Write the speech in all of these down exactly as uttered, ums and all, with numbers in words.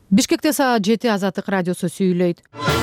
Бишкекте саат жети Азаттык радиосу сүйлөйт.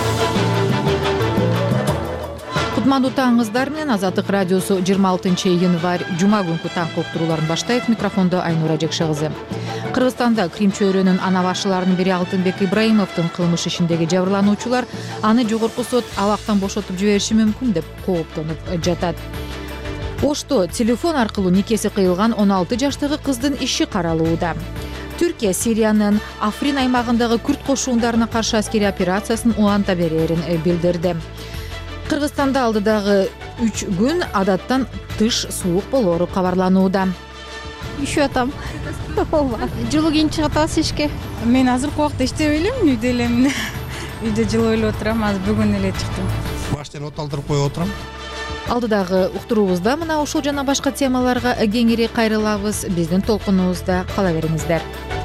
Кутмандуу таңыңыздар менен Азаттык радиосу жыйырма алтынчы январь жума күнкү таң коктурууларын баштайт. Микрофондо Айнура Жекшегизы. Кыргызстанда Крим чөйрөнүн ана башчыларынын бири Алтынбек Ибраимовдун кылмыш ишиндеги жабырлануучулар аны жогорку сот абактан бошотуп жибериши мүмкүн деп кооптонуп жатат. Ошто телефон аркылуу никеси кыйылган он алты жаштагы кыздын иши каралууда. Түркия Сириянын Африн аймагындагы күрд кошундарына каршы аскери операциясын уланта берерин билдирди. Кыргызстанда алдыдагы үч күн адаттан тыш суук болоору кабарланууда. Üşüp атам. Жылуу кийин чыгып атабыз ишке. Мен азыркы убакта иштебей элем, үйдө элем. Үйдө жылуу эле отурам, азыр бүгүн эле чыктым. Баштан от алдырып коюп отурам. Алдыдагы уктуруубузда мына ушул жана башка темаларга кеңири кайрылабыз. Биздин толкунубузда кала бериңиздер.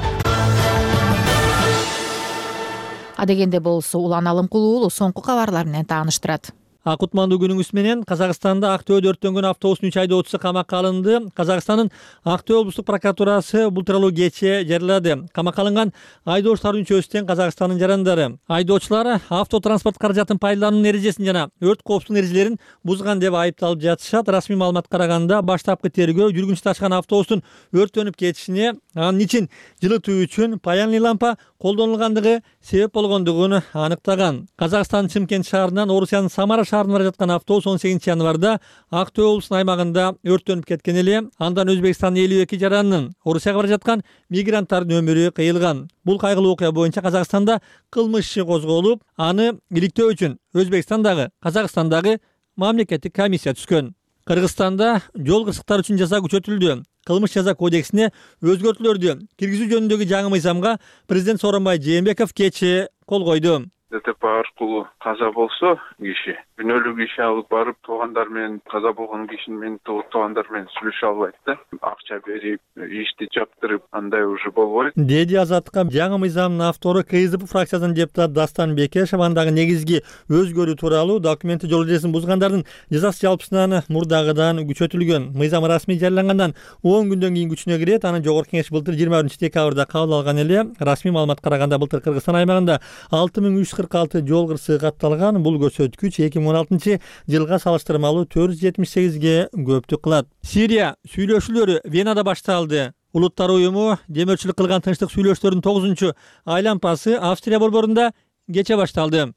Адегенде болсо Улан Алымкулуу уулу соңку кабарлар менен тааныштырат. Акутмандуу күнүңүз менен. Казакстанда Актөбөдө өрттөнгөн автобустун үч айдоочусу камакка алынды. Казакстандын Актөө облустук прокуратурасы бул тууралуу кечээ жарыялады. Камакка алынган айдоочулардын үчөөсү тең Казакстандын жарандары. Айдоочулар автотранспорт каражатын пайдалануу эрежесин жана өрт коопсуздук эрежелерин бузган деп айыпталып жатышат. Расмий маалыматка караганда баштапкы тергөө жүргүнчү ташыган автобустун өрттөнүп кетишине, анын ичин жылытуу үчүн паянный лампа колдонулгандыгы себеп болгондугун аныктаган. Казакстандын Чымкент шаарынан Орусиянын Самара шаарына бара жаткан автобус он сегизинчи январда Актөө облусунун аймагында өрттөнүп кеткен эле. Андан Өзбекстандын элүү эки жаранынын Орусияга бара жаткан мигранттардын өмүрү кыйылган. Бул кайгылуу окуя боюнча Казакстанда кылмыш иши козголуп, аны иликтөө үчүн Өзбекстандагы, Казакстандагы мамлекеттик комиссия түзгөн. Кыргызстанда жол кырсыктары үчүн жаза күчөтүлдү. Кылмыш жаза кодексине өзгөртүүлөрдү киргизүү жөнүндөгү жаңы мыйзамга президент Сооронбай Жээнбеков кечээ кол койду. ДТП аркылуу каза болсо киши күнөөлүү киши алып барып туугандар менен, каза болгон кишинин менен туугандар менен сүйлөшө албайт да. Акча берип, ишти жаптырып, андай уже болбойт. Деди Азаттыкка жаңы мыйзамдын автору КСДП фракциясынын депутаты Дастан Бекешев андагы негизги өзгөрүү тууралуу документти жол эрежесин бузгандардын жазасы жалпысынан мурдагыдан күчөтүлгөн. Мыйзам расмий жарыялангандан он күндөн кийин күчүнө кирет. Аны жогорку кеңеш былтыр жыйырма биринчи декабрда кабыл алган эле. Расмий маалыматка караганда былтыр Кыргызстан аймагында алты миң үч жүз кырк алты жол кырсыгы катталган. Бул көрсөткүч эки миң он алтынчы жылга салыштырмалуу төрт жүз жетимиш сегизге көптүк кылат. Сирия сүйлөшүүлөрү Венада башталды. Улуттар уюму демөөрчүлүк кылган тынчтык сүйлөшүүлөрдүн тогузунчу айлампасы Австрия борборунда кечээ башталды.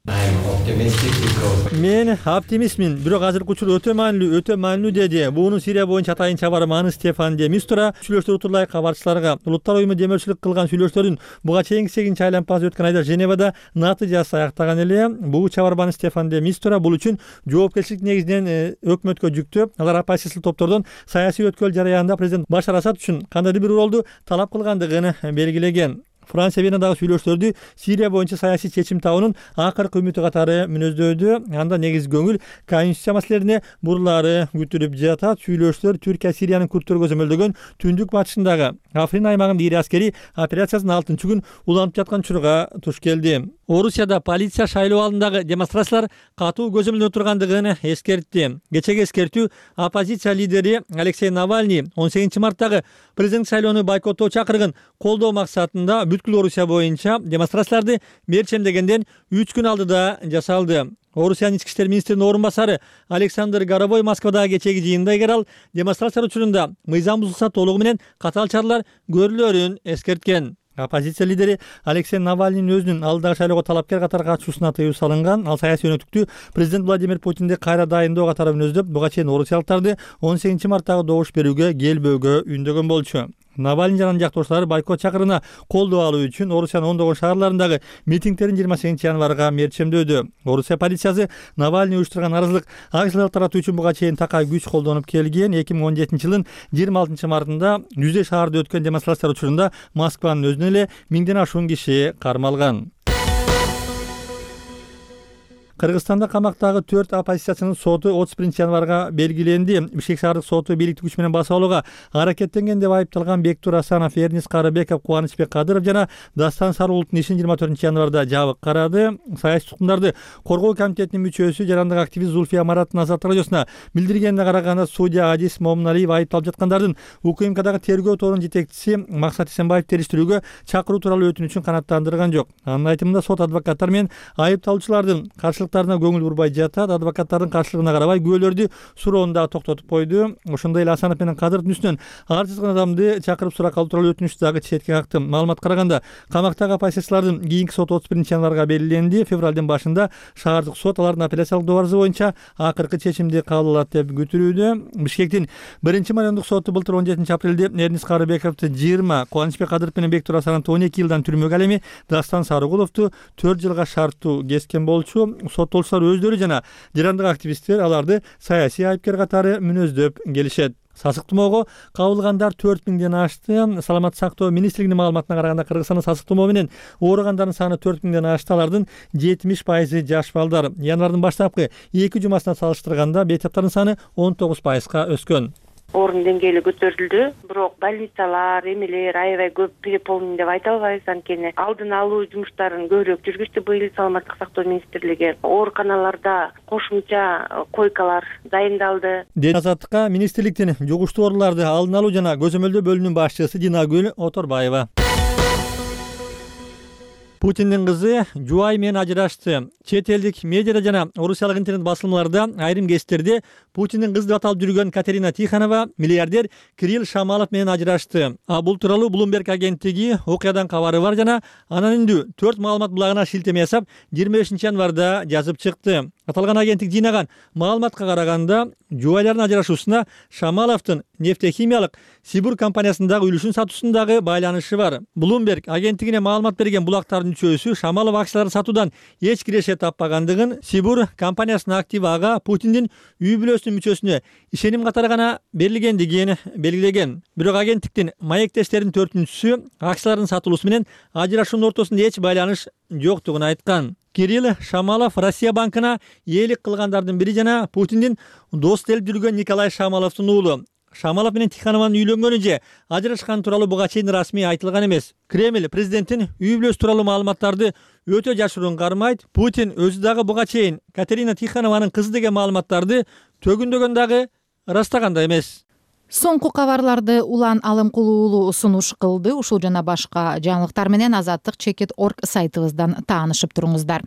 Мен оптимистмин, бирок азыркы учур өтө маанилүү, өтө маанилүү деди. Буунун Сирия боюнча атайын чабарманы Стефан де Мистура сүйлөшүүлөр турулай кабарчыларга. Улуттар уюму демөөрчүлүк кылган сүйлөшүүлөрдүн буга чейинки сегизинчи айлампасы өткөн айда Женевада натыйжасы аяктаган эле. Бул чабарманы Стефан де Мистура бул үчүн жоопкерчилик негизинен өкмөткө жүктөп, алар оппозициялык топтордон саясий өткөл жараянда президент Башар Асад үчүн кандайдыр бир ролду талап кылгандыгын белгилеген. Франция Венадагы сүйлөшүүлөрдү Сирия боюнча саясий чечим табуунун акыркы үмүтү катары мүнөздөдү. Анда негиз көңүл конституция маселелерине бурлары күтүлүп жатат. Сүйлөшүүлөр Түркия Сириянын курдтөргө көзөмөлдөгөн түндүк батышындагы Африн аймагында ири аскери операциясынын алтынчы күн уланып жаткан учурга туш келди. Орусияда полиция шайлоо алдындагы демонстрациялар катуу көзөмөлдө тургандыгын эскертти. Кечеги эскертүү оппозиция лидери Алексей Навальный он сегизинчи марттагы президент шайлоону бойкоттоо чакыргын колдоо максатында бүткүл Орусия боюнча демонстрацияларды мерчемдегенден үч күн алдыда жасалды. Орусиянын ички иштер министринин орун басары Александр Горобой Москвадагы кечеги жыйында эгер ал демонстрациялар учурунда мыйзам бузулса толугу менен катаал чаралар көрүлөрүн эскерткен. Оппозиция лидери Алексей Навальныйдын өзүнүн алдыдагы шайлоого талапкер катары катышуусуна тыюу салынган. Ал саясий өнөктүктү президент Владимир Путинди кайра дайындоо катары мүнөздөп, буга чейин орусиялыктарды он сегизинчи марттагы добуш берүүгө келбөөгө үндөгөн болчу. Навальный жана жактоошулары бойкот чакырына колдоо алуу үчүн Орусиянын ондогон шаарларындагы митингдерин жыйырма сегизинчи январга мерчемдөдү. Орусия полициясы Навальный уюштурган арызылык акцияларды таратуу үчүн буга чейин такай күч колдонуп келген. эки миң он жетинчи жылдын жыйырма алтынчы мартында жүздөй шаарда өткөн демонстрациялар учурунда Москванын өзүнөн эле миңден ашуун киши кармалган. Кыргызстанда камактагы төрт оппозициячынын соту отуз биринчи январга белгиленди. Бишкек шаардык соту бийликти күч менен басып алууга аракеттенген деп айыпталган Бектур Асанов, Эрнис Карыбеков, Кубанычбек Кадыров жана Дастан Сарыулуттун ишин жыйырма төртүнчү январда жабык карады. Саясий туткундарды коргоо комитетинин мүчөсү жарандык активист Зульфия Мараттын Азаттык радиосуна билдиргенине караганда, судья Адис Момуналиев айыпталып жаткандардын УКМКдагы тергөө тобунун жетекчиси Максат Эсенбаев териштирүүгө чакыруу тууралуу өтүнүчүн канааттандырган жок. Анын айтымында сот адвокаттар менен айыпталуучулардын каршылыктарына көңүл бурбай жатат. Адвокаттардын каршылыгына карабай күбөлөрдү суроону дагы токтотуп койду. Ошондой эле Асанов менен Кадыровдун үстүнөн ар жазган адамды чакырып суракка алуу тууралуу өтүнүч дагы четке какты. Маалыматка караганда, камактагы оппозициялардын кийинки соту отуз биринчи январга белгиленди. Февралдын башында шаардык сот алардын апелляциялык добарызы боюнча акыркы чечимди кабыл алат деп күтүлүүдө. Бишкектин биринчи майондук соту былтыр он жетинчи апрелде Эрнис Карыбековду жыйырма, Кубанычбек Кадыров менен Бектур Асановду он эки жылдан түрмөгө, ал эми Дастан Сарыгуловду төрт жылга шарттуу кескен болчу. Соттолуучулар өздөрү жана жарандык активисттер аларды саясий айыпкер катары мүнөздөп келишет. Сасык тумоого кабылгандар төрт миңден ашты. Саламаттык сактоо министрлигинин маалыматына караганда, Кыргызстанда сасык тумоо менен ооругандардын саны төрт миңден ашты. Алардын жетимиш пайызы жаш балдар. Январдын баштапкы эки жумасына салыштырганда бейтаптардын саны он тогуз пайызга өскөн. Орун деңгээли көтөрүлдү, бирок больницалар, эмелер аябай көп переполнен деп айта албайбыз. Анткени алдын алуу жумуштарын көбүрөөк жүргүздү быйыл Саламаттык сактоо министрлиги. Ооруканаларда кошумча койкалар дайындалды. Азаттыкка министрликтин жугуштуу ооруларды алдын алуу жана көзөмөлдөө бөлүмүнүн башчысы Динагүл Оторбаева. Путиндин кызы жубайы менен ажырашты. Чет элдик медиада жана орусиялык интернет басылмаларда айрым кездерде Путиндин кызы деп аталып жүргөн Катерина Тихонова миллиардер Кирилл Шамалов менен ажырашты. А бул тууралуу Bloomberg агенттиги окуядан кабары бар жана анонимдүү төрт маалымат булагына шилтеме ясап жыйырма бешинчи январда жазып чыкты. Аталган агенттик жыйнаган маалыматка караганда, жубайлардын ажырашуусуна Шамаловдун нефтехимиялык Сибур компаниясындагы үлүшүн сатуусундагы байланышы бар. Bloomberg агенттигине маалымат берген булактардын үчөөсү Шамалов акцияларын сатуудан эч киреше таппагандыгын, Сибур компаниясынын активи ага Путиндин үй бүлөсүнүн мүчөсүнө ишеним катары гана берилгендигин белгилеген. Бирок агенттиктин маектештеринин төртүнчүсү акциялардын сатылуусу менен ажырашуунун ортосунда эч байланыш жоктугун айткан. Кирилл Шамалов Россия банкына ээлик кылгандардын бири жана Путиндин дос делип жүргөн Николай Шамаловдун уулу. Шамалов менен Тихонованын үйлөнгөнү же ажырашканы тууралуу буга чейин расмий айтылган эмес. Кремль президенттин үй бүлөсү тууралуу маалыматтарды өтө жашыруун кармайт. Путин өзү дагы буга чейин Катерина Тихонованын кызы деген маалыматтарды төгүндөгөн дагы ырастаган эмес. Соңку кабарларды улан алым кылуулуу сунуш кылды. Ушул жана башка жаңылыктар менен азаттык чекит точка орг сайтыбыздан таанышып туруңуздар.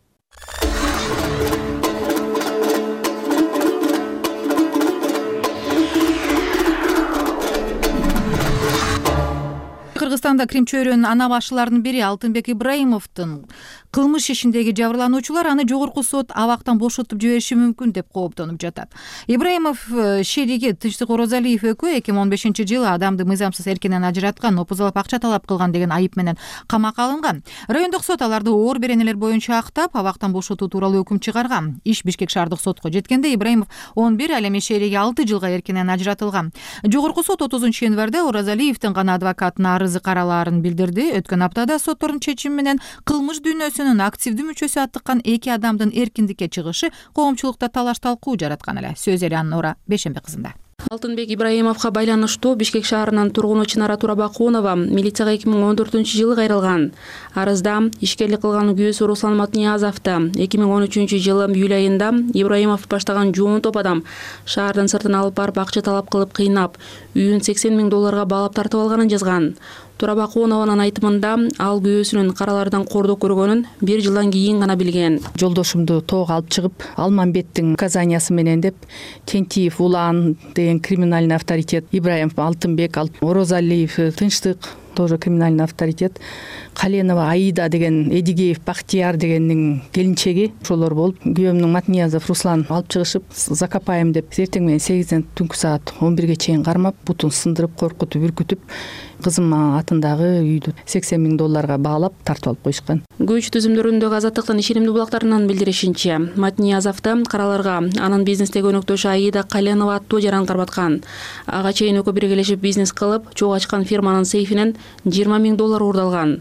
Кыргызстанда Крим чөйрөнүн ана башчыларынын бири Алтынбек Ибраимовдун кылмыш ишиндеги жабырлануучулар аны жогорку сот абактан бошотуп жибериши мүмкүн деп кооптонуп жатат. Ибраимов шериги Тынчтык Орозалиев экөө эки миң он бешинчи жылы адамды мыйзамсыз эркинен ажыраткан, опузалап акча талап кылган деген айып менен камакка алынган. Райондук сот аларды оор беренелер боюнча актап, абактан бошотуу тууралуу өкүм чыгарган. Иш Бишкек шаардык сотко жеткенде Ибраимов он бир, ал эми шериги алты жылга эркинен ажыратылган. Жогорку сот отузунчу январда Орозалиевдин гана адвокатына арызы каралаарын билдирди. Өткөн аптада соттордун чечими менен кылмыш дүйнөсүнүн активдүү мүчөсү аттыккан эки адамдын эркиндикке чыгышы коомчулукта талаш талкуу жараткан эле. Сөз эле Аннура Бешенбек кызында. Алтынбек Ибраимовго байланыштуу Бишкек шаарынын тургуну Чынара Турабакунова милицияга эки миң он төртүнчү жылы кайрылган. Арызда ишкерлик кылган күйөөсү Руслан Матниязовду эки миң он үчүнчү жылы июль айында Ибраимов баштаган жуун топ адам шаардын сыртына алып барып акча талап кылып кыйнап, үйүн сексен миң долларга баалап тартып алганын жазган. Турабакунованын айтымында ал күйөөсүнүн каралардан кордук көргөнүн бир жылдан кийин гана билген. Жолдошумду тоого алып чыгып, Алманбеттин указаниясы менен деп Тентиев Улан деген криминальный авторитет, Ибраимов Алтынбек, Орозалиев Тынчтык тоже криминальный авторитет, Каленова Аида деген, Эдигеев Бактияр дегендин келинчеги ошолор болуп, күйөөмдүн Матниязов Руслан алып чыгышып, закопаем деп эртең менен сегизден түнкү саат он бирге чейин кармап, бутун сындырып, коркутуп, үркүтүп, кызым атындагы үйдү сексен миң долларга баалап тартып алып коюшкан. Күч түзүмдөрүндөгү Азаттыктын ишенимдүү булактарынан билдиришинче, Матниязовду караларга анын бизнестеги өнөктөшү Аида Каленова аттуу жаран карматкан. Ага чейин экөө биргелешип бизнес кылып, чогуу ачкан фирманын сейфинен жыйырма миң доллар уурдалган.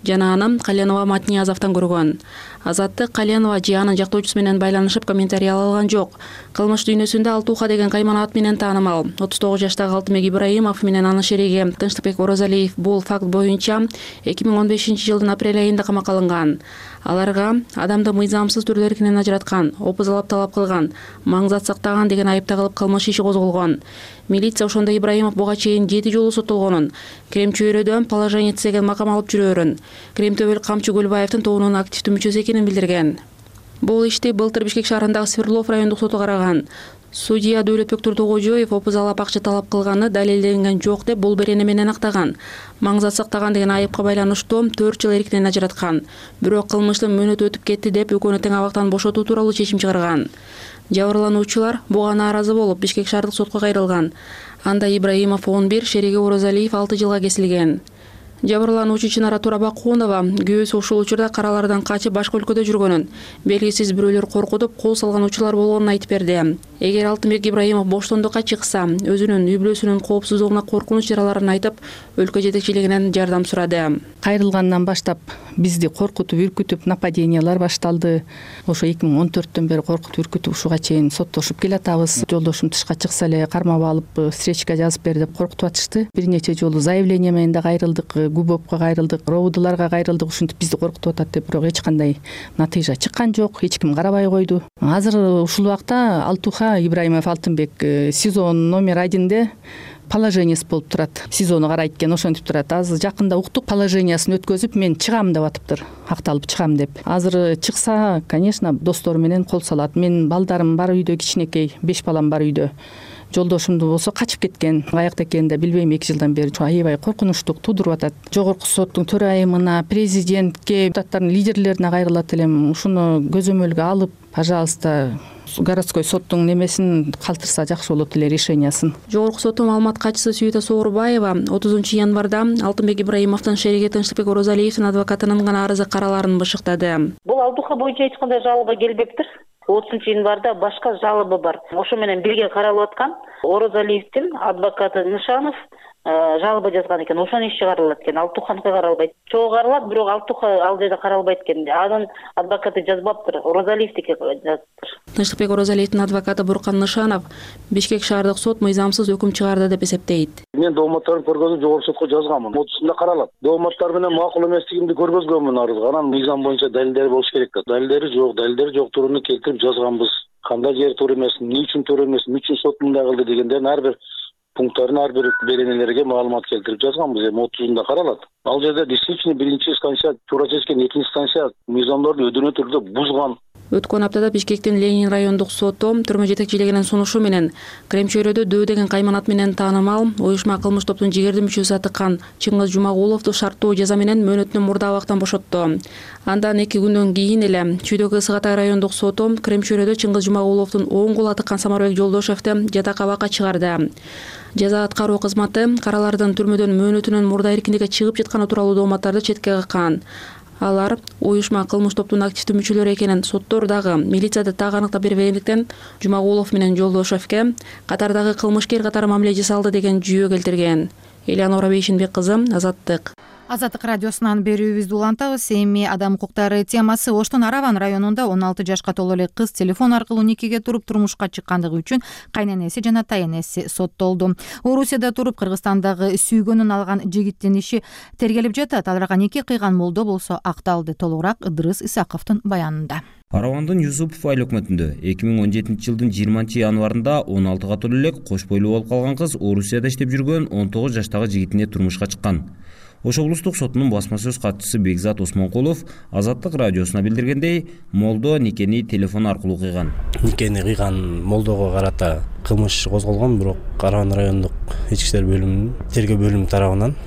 жана аны Кальянова Матниязовдон көргөн. Азаттык Кальянова жыянын жактоочусу менен байланышып комментарий ала алган жок. Кылмыш дүйнөсүндө Алтуха деген кайман ат менен таанымал. отуз тогуз жаштагы Алтынбек Ибраимов менен анын шериги Тынчтыкбек Орозалиев бул факт боюнча эки миң он бешинчи жылдын апрель айында камакка алынган. Аларга адамды мыйзамсыз түрдө эркинен ажыраткан, опузалап талап кылган, маңзат сактаган деген айып тагылып кылмыш иши козголгон. Милиция ошондо Ибраимов буга чейин жети жолу соттолгонун, Крем чөйрөдө положение деген макам алып жүрөөрүн, Крем Төбөл Камчы Көлбаевдин тобунун активдүү мүчөсү экенин билдирген. Бул ишти былтыр Бишкек шаарындагы Свердлов райондук соту караган. Судья Дөлөтбек Турдугожоев опузалап акча талап кылганы далилденген жок деп бул берене менен актаган. Маңзат сактаган деген айыпка байланыштуу төрт жыл эркинен ажыраткан. Бирок кылмыштын мөөнөтү өтүп кетти деп өлкөнү тең абактан бошотуу тууралуу чечим чыгарган. Жабырлануучулар буга нааразы болуп Бишкек шаардык сотко кайрылган. Анда Ибраимов он бир, шериги Орозалиев алты жылга кесилген. Жабырлануучу Чынара Турабакунова күйөөсү ушул учурда каралардан качып башка өлкөдө жүргөнүн, белгисиз бирөөлөр коркутуп кол салган учурлар болгонун айтып берди. Эгер Алтынбек Ибраимов боштондукка чыкса, өзүнүн үй бүлөсүнүн коопсуздугуна коркунуч чараларын айтып, өлкө жетекчилигинен жардам сурады. Кайрылгандан баштап бизди коркутуп, үркүтүп нападениялар башталды. Ошо эки миң он төрттөн бери коркутуп, үркүтүп ушуга чейин соттошуп келатабыз. Жолдошум тышка чыкса эле кармап алып, встречка жазып бер деп коркутуп атышты. Бир нече жолу заявление менен да кайрылдык, Губовко кайрылдык, Роудуларга кайрылдык, ушинтип бизди коркутуп атат деп, бирок эч кандай натыйжа чыккан жок, эч ким карабай койду. Азыр ушул убакта Алтуха Ибраимов Алтынбек СИЗО номер одинде положениясы болуп турат. СИЗОну карайт экен, ошентип турат. Азыр жакында уктук, положениясын өткөзүп, мен чыгам деп атыптыр. Акталып чыгам деп. Азыр чыкса, конечно, достору менен кол салат. Мен балдарым бар үйдө, кичинекей, беш балам бар үйдө. Жолдошумду болсо качып кеткен. Каякта экенин да билбейм, эки жылдан бери аябай коркунучтук туудуруп атат. Жогорку соттун төрайымына, президентке, депутаттардын лидерлерине кайрылат элем. Ушуну көзөмөлгө алып, пожалуйста, городской соттун немесин калтырса жакшы болот эле, решениясын. Жогорку соттун маалымат катчысы Сүйүта Соорбаева отузунчу январда Алтынбек Ибраимовдун шериги Тынчтыкбек Орозалиевдин адвокатынын гана арызы караларын бышыктады. Бул Алтуха боюнча эч кандай жалоба келбептир. отузунчу январда башка жалоба бар. Ошо менен бирге каралып аткан Орозалиевдин адвокаты Нышанов жалоба жазган экен. Ошонун иши каралат экен. Алтуханыкы каралбайт. Чогуу каралат, бирок Алтуха ал жерде каралбайт экен. Анын адвокаты жазбаптыр, Орозалиевдики жазыптыр. Тынчтыкбек Орозалиевдин адвокаты Буркан Нышанов Бишкек шаардык сот мыйзамсыз өкүм чыгарды деп эсептейт. Мен дооматтарын көргөзүп жогорку сотко жазганмын. отузунда каралат. Дооматтар менен макул эместигимди көргөзгөнмүн арызга. Анан мыйзам боюнча далилдери болуш керек. Далилдери жок, далилдери жок туруну келтирип жазганбыз. Кандай жери туура эмес, эмне үчүн туура эмес, эмне үчүн сот мындай кылды дегендердин ар бир пункттарын, ар бир беренелерге маалымат келтирип жазганбыз. Эми отузунда каралат. Ал жерде действительно биринчи инстанция туура чечкен, экинчи инстанция мыйзамдарды өдөнө түрдө бузган. Өткөн аптада Бишкектин Ленин райондук соту түрмө жетекчилигинин сунушу менен Крем чөйрөдө Дөө деген кайманат менен таанымал уюшма кылмыш топтун жигерди мүчөсү атыккан Чыңгыз Жумагуловду шарттуу жаза менен мөөнөтүнөн мурда абактан бошотту. Андан эки күндөн кийин эле Чүйдөгү Сыгатай райондук соту Крем чөйрөдө Чыңгыз Жумагуловдун оң колу атыккан Самарбек Жолдошевду жатак абакка чыгарды. Жаза аткаруу кызматы каралардын түрмөдөн мөөнөтүнөн мурда эркиндикке чыгып жатканы тууралуу дооматтарды четке каккан. Алар уюшма кылмыш топтун активдүү мүчөлөрү экенин соттор дагы милицияда так аныктап бербегендиктен Жумагулов менен Жолдошевке катардагы кылмышкер катары мамиле жасалды деген жүйө келтирген. Элеонора Бейшинбек кызы, Азаттык. Азаттык радиосунан берүүбүздү улантабыз. Эми адам укуктары темасы. Оштун Араван районунда он алты жашка толо эле кыз телефон аркылуу никеге туруп турмушка чыккандыгы үчүн кайненеси жана тайенеси соттолду. Орусияда туруп Кыргызстандагы сүйгөнүн алган жигиттин иши тергелип жатат. Аларга нике кыйган молдо болсо акталды. Толугураак Ыдырыс Исаковдун баянында. Аравандын Юсупов айыл өкмөтүндө эки миң он жетинчи жылдын жыйырманчы январында он алтыга толо эле кош бойлуу болуп калган кыз Орусияда иштеп жүргөн он тогуз жаштагы жигитине турмушка чыккан. Ош облустук сотунун басма сөз катчысы Бекзат Осмонкулов Азаттык радиосуна билдиргендей, молдо никени телефон аркылуу кыйган. Никени кыйган молдого карата кылмыш козголгон, бирок Араван райондук ички иштер бөлүмүнүн тергөө бөлүмү тарабынан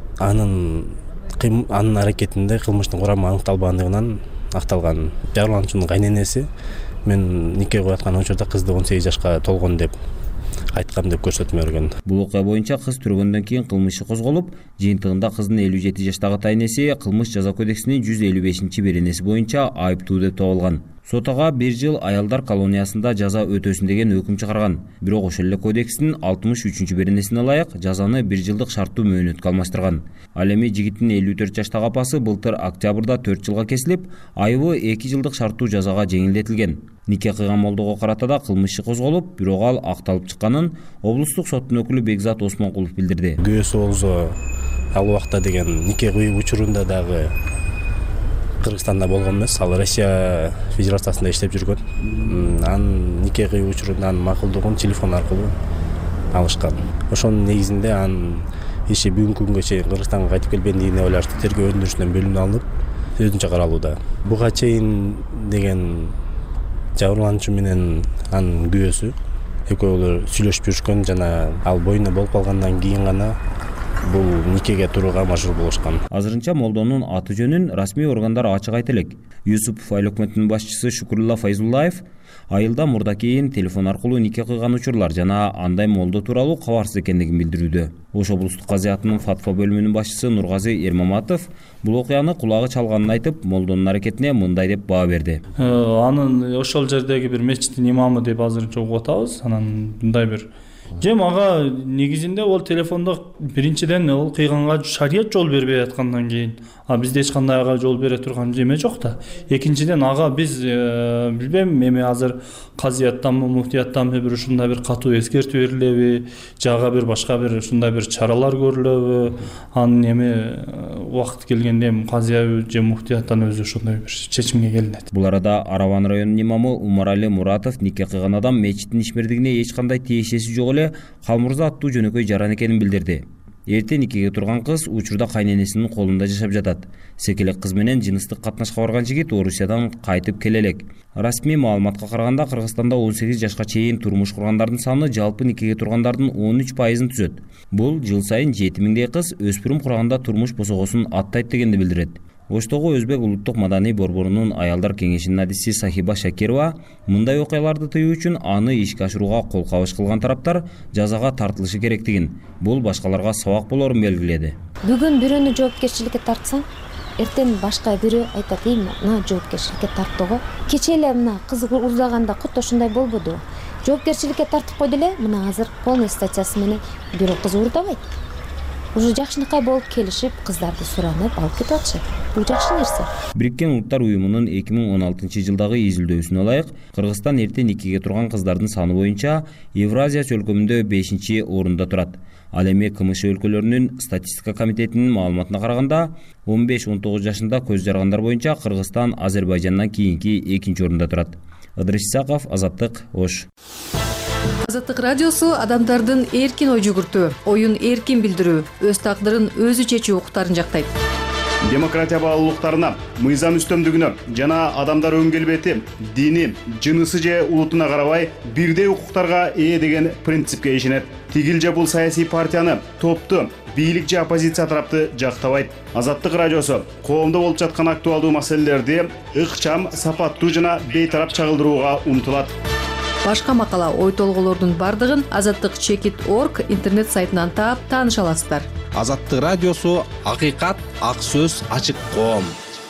анын анын аракетинде кылмыштын курамы аныкталбагандыгынан акталган. Жабырлануучунун кайненеси мен нике коюп аткан учурда кызды он сегиз жашка толгон деп айткам деп көрсөтмө берген. Бул окуя боюнча кыз түргөндөн кийин кылмыш иши козголуп, жыйынтыгында кыздын элүү жети жаштагы тайнеси кылмыш жаза кодексинин жүз элүү бешинчи беренеси боюнча айыптуу деп табылган. сот ага бир жыл аялдар колониясында жаза өтөсүн деген өкүм чыгарган. Бирок ошол эле кодекстин алтымыш үчүнчү беренесине ылайык жазаны бир жылдык шарттуу мөөнөткө алмаштырган. Ал эми жигиттин элүү төрт жаштагы апасы былтыр октябрда төрт жылга кесилип, айыбы эки жылдык шарттуу жазага жеңилдетилген. Нике кыйган молдого карата да кылмыш иши козголуп, бирок ал акталып чыкканын облустук соттун өкүлү Бекзат Осмонкулов билдирди. Күйөөсү болсо ал убакта деген нике кыюу учурунда дагы Кыргызстанда болгон эмес, ал Россия Федерациясында иштеп жүргөн. Анын нике кыюу учурунда анын макулдугун телефон аркылуу алышкан. Ошонун негизинде анын иши бүгүнкү күнгө чейин Кыргызстанга кайтып келбендигине байланыштуу тергөө өндүрүшүнөн бөлүнүп алынып, өзүнчө каралууда. Буга чейин деген жабырлануучу менен анын күйөөсү экөөлөр сүйлөшүп жүрүшкөн жана ал боюна болуп калгандан кийин гана бул никеге турууга мажбур болушкан. Азырынча молдонун аты жөнүн расмий органдар ачык айта элек. Юсупов айыл өкмөтүнүн башчысы Шукурулла Файзуллаев айылда мурда кийин телефон аркылуу нике кыйган учурлар жана андай молдо тууралуу кабарсыз экендигин билдирүүдө. Ош облустук казыятынын фатва бөлүмүнүн башчысы Нургазы Эрмаматов бул окуяны кулагы чалганын айтып, молдонун аракетине мындай деп баа берди. Анын ошол жердеги бир мечиттин имамы деп азырынча угуп атабыз. Анан мындай бир Жем ага негизинде ол телефондо биринчиден ол кыйганга шарият жол бербей аткандан кийин, а бизде эч кандай ага жол бере турган эме жок да. Экинчиден ага биз билбейм, эми азыр казыяттанбы, муфтияттанбы бир ушундай бир катуу эскертүү берилеби, жага бир башка бир ушундай бир чаралар көрүлөбү, анын эми убакыт келгенде эми казыя же муфтияттан өзү ошондой бир чечимге келинет. Бул арада Араван районунун имамы Умарали Муратов нике кыйган адам мечиттин ишмердигине эч кандай тиешеси жок эле Калмурза аттуу жөнөкөй жаран экенин билдирди. Эрте никеге турган кыз учурда кайненесинин колунда жашап жатат. Секелек кыз менен жыныстык катнашка барган жигит Орусиядан кайтып келе элек. Расмий маалыматка караганда Кыргызстанда он сегиз жашка чейин турмуш кургандардын саны жалпы никеге тургандардын он үч пайызын түзөт. Бул жыл сайын жети миңдей кыз өспүрүм курганда турмуш босогосун аттайт дегенди билдирет. Оштогу Өзбек улуттук маданий борборунун аялдар кеңешинин адиси Сахиба Шакирова мындай окуяларды тыюу үчүн аны ишке ашырууга кол кабыш кылган тараптар жазага тартылышы керектигин, бул башкаларга сабак болорун белгиледи. Бүгүн бирөөнү жоопкерчиликке тартсаң, эртең башка бирөө айтат, "Эй, мына жоопкерчиликке тарттого. Кече эле мына кыз урдаганда кут ошондой болбоду. Жоопкерчиликке тартып койду эле, мына азыр полный статьясы менен бирөө кыз урдабайт." Уже жакшынакай болуп келишип, кыздарды суранып алып кетип атышат. Бул жакшы нерсе. Бириккен Улуттар уюмунун эки миң он алтынчы жылдагы изилдөөсүнө ылайык, Кыргызстан эрте никеге турган кыздардын саны боюнча Евразия чөлкөмүндө бешинчи орунда турат. Ал эми КМШ өлкөлөрүнүн статистика комитетинин маалыматына караганда, он беш он тогуз жашында көз жаргандар боюнча Кыргызстан Азербайжандан кийинки экинчи орунда турат. Ыдырыс Исаков, Азаттык, Ош. Азаттык радиосу адамдардын эркин ой жүгүртүү, оюн эркин билдирүү, өз тагдырын өзү чечүү укуктарын жактайт. Демократия баалуулуктарына, мыйзам үстөмдүгүнө жана адамдар өн келбети, дини, жынысы же улутуна карабай бирдей укуктарга ээ деген принципке ишенет. Тигил же бул саясий партияны, топту, бийлик же оппозиция тарапты жактабайт. Азаттык радиосу коомдо болуп жаткан актуалдуу маселелерди ыкчам, сапаттуу жана бейтарап чагылдырууга умтулат. Башка макала, ой толголордун бардыгын азаттык чекит точка орг интернет сайтынан таап тааныша аласыздар. Азаттык радиосу акыйкат, ак сөз, ачык коом.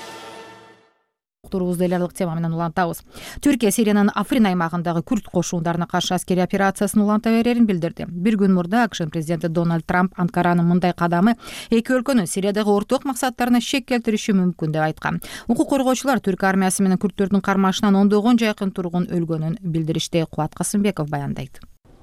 Эларлык тема менен улантабыз. Түркия Сириянын Африн аймагындагы күрд кошундарына каршы аскерий операциясын уланта берерин билдирди. Бир күн мурда АКШ президенти Дональд Трамп Анкаранын мындай кадамы эки өлкөнүн Сириядагы орток максаттарына шек келтириши мүмкүн деп айткан. Укук коргоочулар Түрк армиясы менен күрдтөрдүн кармашынан ондогон жакын тургун өлгөнүн билдиришти. Кубат Касымбеков баяндайт.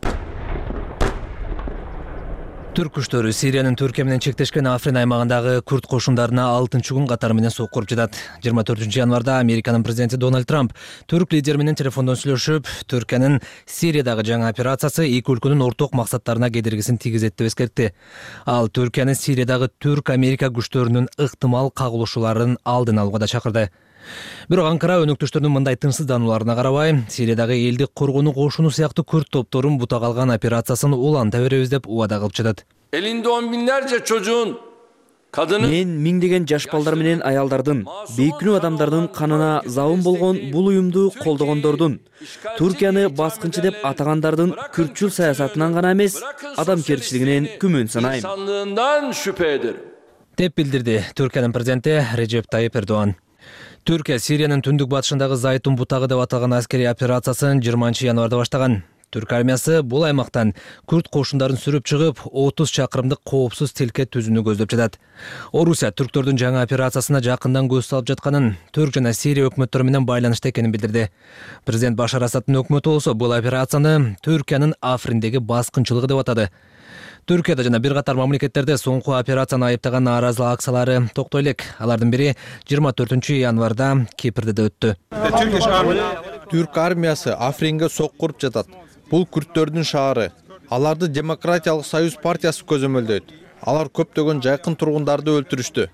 Түрк күчтөрү Сириянын Түркия менен чектешкен Африн аймагындагы күрд кошундарына алтынчы күн катары менен сок куруп жатат. жыйырма төртүнчү январда Американын президенти Дональд Трамп түрк лидери менен телефондон сүйлөшүп, Түркиянын Сириядагы жаңы операциясы эки өлкөнүн орток максаттарына кедергисин тийгизет деп эскертти. Ал Түркиянын Сириядагы Түрк-Америка күчтөрүнүн ыктымал кагылышууларын алдын алууга да чакырды. Бирок Анкара өнөктөштөрүнүн мындай тынчсызданууларына карабай, Сириядагы элдик коргонуу кошуну сыяктуу күрд топторун бута калган операциясын уланта беребиз деп убада кылып жатат. Elinde on binlerce çocuğun kadını Мен миңдеген жаш балдар менен аялдардын, бейкүнүү адамдардын канына забын болгон бул уюмду колдогондордун, Түркияны баскынчы деп атагандардын күртчүл саясатынан гана эмес, адамгерчилигинен күмөн санайм. insanlığından şüphe ederim. деп билдирди Түркиянын президенти Режеп Тайип Эрдоган. Түркия Сириянын түндүк батышындагы Зайтун бутагы деп аталган аскерий операциясын жыйырманчы январда баштаган. Түрк армиясы бул аймактан күрд кошундарын сүрүп чыгып, отуз чакырымдык коопсуз тилкет түзүүнү көздөп жатат. Орусия түрктөрдүн жаңы операциясына жакындан көз салып жатканын, Түрк жана Сирия өкмөттөрү менен байланышта экенин билдирди. Президент Башар Асадтын өкмөтү болсо бул операцияны Түркиянын Африндеги баскынчылыгы деп атады. Түркияда жана бир катар мамлекеттерде соңку операцияны айыптаган нааразылык акциялары токтой элек. Алардын бири жыйырма төртүнчү январда Кипрде да өттү. Түрк армиясы Афринге соккуруп жатат. Бул күрттөрдүн шаары. Аларды Демократиялык союз партиясы көзөмөлдөйт. Алар көптөгөн жайкын тургундарды өлтүрүштү.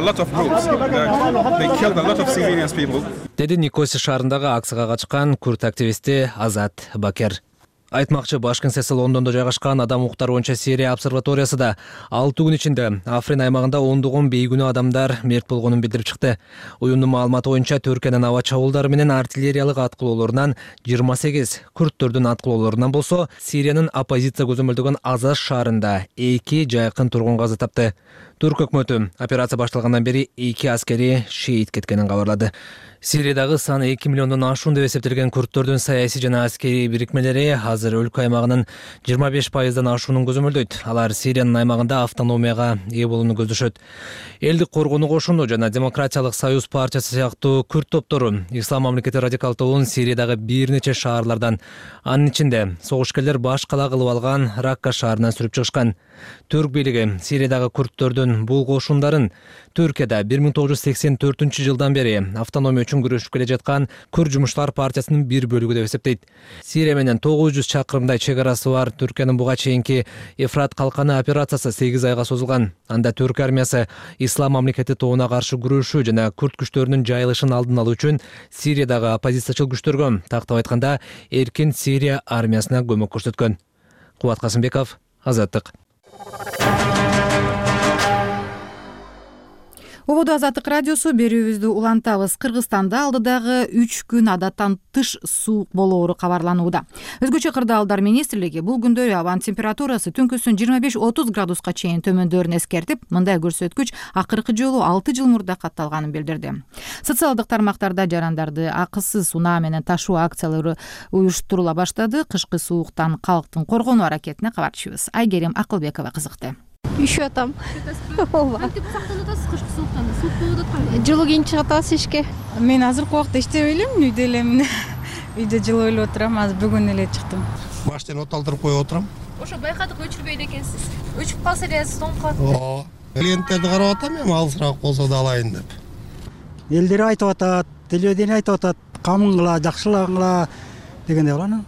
Деди Никоси шаарындагы акцияга катышкан күрд активисти Азат Бакер. Айтмакчы, баш кеңсеси Лондондо жайгашкан Адам укуктары боюнча Сирия обсерваториясы да алты күн ичинде Африн аймагында ондогон бейгүнөө адамдар мерт болгонун билдирип чыкты. Уюмдун маалыматы боюнча Түркиянын аба чабуулдары менен артиллериялык аткылоолорунан жыйырма сегиз, күрттөрдүн аткылоолорунан болсо Сириянын оппозиция көзөмөлдөгөн Азаз шаарында эки жайкын тургун каза тапты. Түрк өкмөтү операция башталгандан бери эки аскери шейит кеткенин кабарлады. Сириядагы саны эки миллиондон ашуун деп эсептелген күрттөрдүн саясий жана аскерий бирикмелери азыр өлкө аймагынын жыйырма беш пайыздан ашуунун көзөмөлдөйт. Алар Сириянын аймагында автономияга ээ болууну көздөшөт. Элдик коргонуу кошуну жана Демократиялык союз партиясы сыяктуу күрт топтору Ислам мамлекети радикал тобун Сириядагы бир нече шаарлардан, анын ичинде согушкерлер баш кала кылып алган Ракка шаарынан сүрүп чыгышкан. Түрк бийлиги Сириядагы күрттөрдүн бул кошундарын Түркияда бир миң тогуз жүз сексен төртүнчү жылдан бери автономия үчүн күрөшүп келе жаткан Күрд жумушчулар партиясынын бир бөлүгү деп эсептейт. Сирия менен тогуз жүз чакырымдай чек арасы бар Түркиянын буга чейинки Эфрат калканы операциясы сегиз айга созулган. Анда Түрк армиясы Ислам мамлекети тобуна каршы күрөшүү жана күрд күчтөрүнүн жайылышын алдын алуу үчүн Сириядагы оппозициячыл күчтөргө, тактап айтканда, эркин Сирия армиясына көмөк көрсөткөн. Кубат Касымбеков, Азаттык. Ободо Азаттык радиосу берүүбүздү улантабыз. Кыргызстанда алдыдагы үч күн адаттан тыш суук болоору кабарланууда. Өзгөчө кырдаалдар министрлиги бул күндөрү абанын температурасы түнкүсүн жыйырма беш отуз градуска чейин төмөндөрүн эскертип, мындай көрсөткүч акыркы жолу алты жыл мурда катталганын билдирди. Социалдык тармактарда жарандарды акысыз унаа менен ташуу акциялары уюштурула баштады. Кышкы сууктан калктын коргонуу аракетине кабарчыбыз Айгерим Акылбекова кызыкты. Üşüyor tam. Кантип сактанып атасыз кышкы сууктан? Суук болуп аткан. Жылуу кийин чыгып атасыз ишке. Мен азыркы убакта иштебей элем, үйдө элем. Үйдө жылуу эле отурам, азыр бүгүн эле чыктым. Баштан от алдырып коюп отурам. Ошо байкадык өчүрбөйт экенсиз. Өчүп калса эле соңку. Ооба. Клиенттерди карап атам, эми алысыраак болсо да алайын деп. Элдер айтып атат, телевидение айтып атат, камыңгыла, жакшылагыла дегендей болот.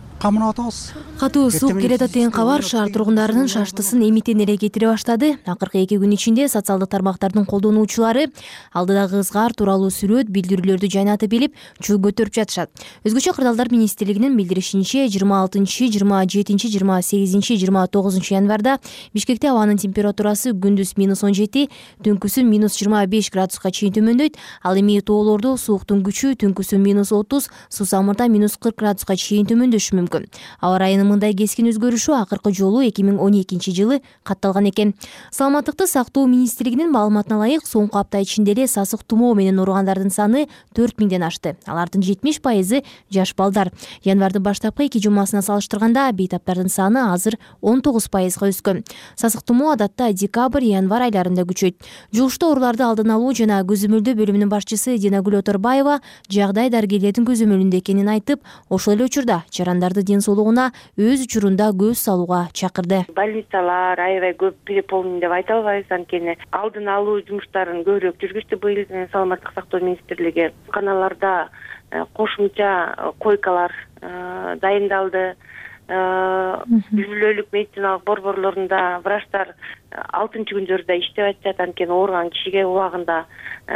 Катуу суук келет деген кабар шаар тургундарынын шаштысын эмитен эле кетире баштады. Акыркы эки күн ичинде социалдык тармактардын колдонуучулары алдыдагы ызгаар тууралуу сүрөт, билдирүүлөрдү жайнатып билип, чуу көтөрүп жатышат. Өзгөчө кырдаалдар министрлигинин билдиришинче, жыйырма алтынчы, жыйырма жетинчи, жыйырма сегизинчи, жыйырма тогузунчу январда Бишкекте абанын температурасы күндүз минус он жети, түнкүсүн минус жыйырма беш градуска чейин төмөндөйт. Ал эми тоолордо сууктун күчү түнкүсүн минус отуз, суу самырда минус кырк градуска чейин төмөндөшү мүмкүн. Аба райынын мындай кескин өзгөрүшү акыркы жолу эки миң он экинчи жылы катталган экен. Саламаттыкты сактоо министрлигинин маалыматына ылайык, соңку апта ичинде эле сасык тумоо менен ооругандардын саны төрт миңден ашты. Алардын жетимиш пайызы жаш балдар. Январдын баштапкы эки жумасына салыштырганда бейтаптардын саны азыр он тогуз пайызга өскөн. Сасык тумоо адатта декабрь, январь айларында күчөйт. Жугуштуу ооруларды алдын алуу жана көзөмөлдөө бөлүмүнүн башчысы Динагүл Оторбаева жагдай дарыгерлердин көзөмөлүндө экенин айтып, ошол эле учурда жарандарды ден соолугуна өз учурунда көз салууга чакырды. Больницалар аябай көп переполнен деп айта албайбыз, анткени алдын алуу жумуштарын көбүрөөк жүргүздү быйыл саламаттык сактоо министрлиги. Каналарда кошумча койкалар дайындалды. Үй-бүлөлүк медициналык борборлорунда врачтар алтынчы күндөрдө иштеп атышат, анткени ооруган кишиге убагында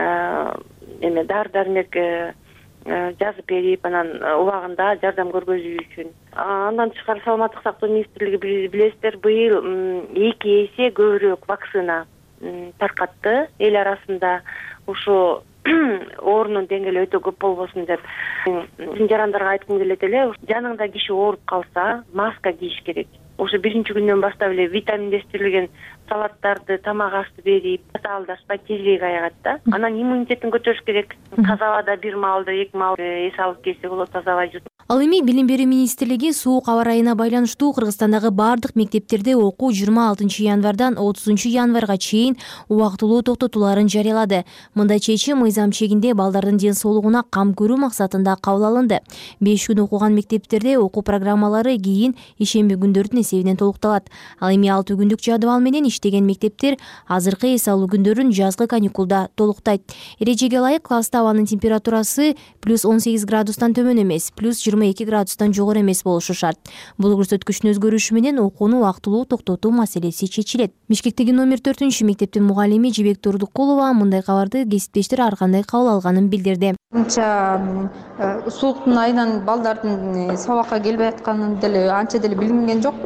эме дары-дармек жазып берип, анан убагында жардам көргөзүү үчүн. Андан тышкары саламаттык сактоо министрлиги билесиздер, быйыл эки эсе көбүрөөк вакцина таркатты эл арасында. Ушу оорунун деңгээли өтө көп болбосун деп жарандарга айткым келет эле. Жаныңда киши ооруп калса, маска кийиш керек. ошо биринчи күндөн баштап эле витаминдештирилген салаттарды, тамак ашты берип, атаалдашпай тезирээк айыгат да. Анан иммунитетин көтөрүш керек. Таза абада бир маалды, эки маал эс алып келсе болот, таза аба жутуп. Ал эми Билим берүү министрлиги суук аба ырайына байланыштуу Кыргызстандагы бардык мектептерде окуу жыйырма алтынчы январдан отузунчу январга чейин убактылуу токтотуларын жарыялады. Мындай чечим мыйзам чегинде балдардын ден соолугуна кам көрүү максатында кабыл алынды. беш күн окуган мектептерде окуу программалары кийин ишемби күндөрдүн эсебинен толукталат. Ал эми алты күндүк жадыбал менен иштеген мектептер азыркы эс алуу күндөрүн жазгы каникулда толуктайт. Эрежеге ылайык класста абанын температурасы плюс он сегиз градустан төмөн эмес, плюс жыйырма эки градустан жогору эмес болушу шарт. Бул көрсөткүчтүн өзгөрүшү менен окууну убактылуу токтотуу маселеси чечилет. Бишкектеги номер төртүнчү мектептин мугалими Жибек Турдукулова мындай кабарды кесиптештер ар кандай кабыл алганын билдирди. Анча сууктун айынан балдардын сабакка келбей атканын деле анча деле билинген жок.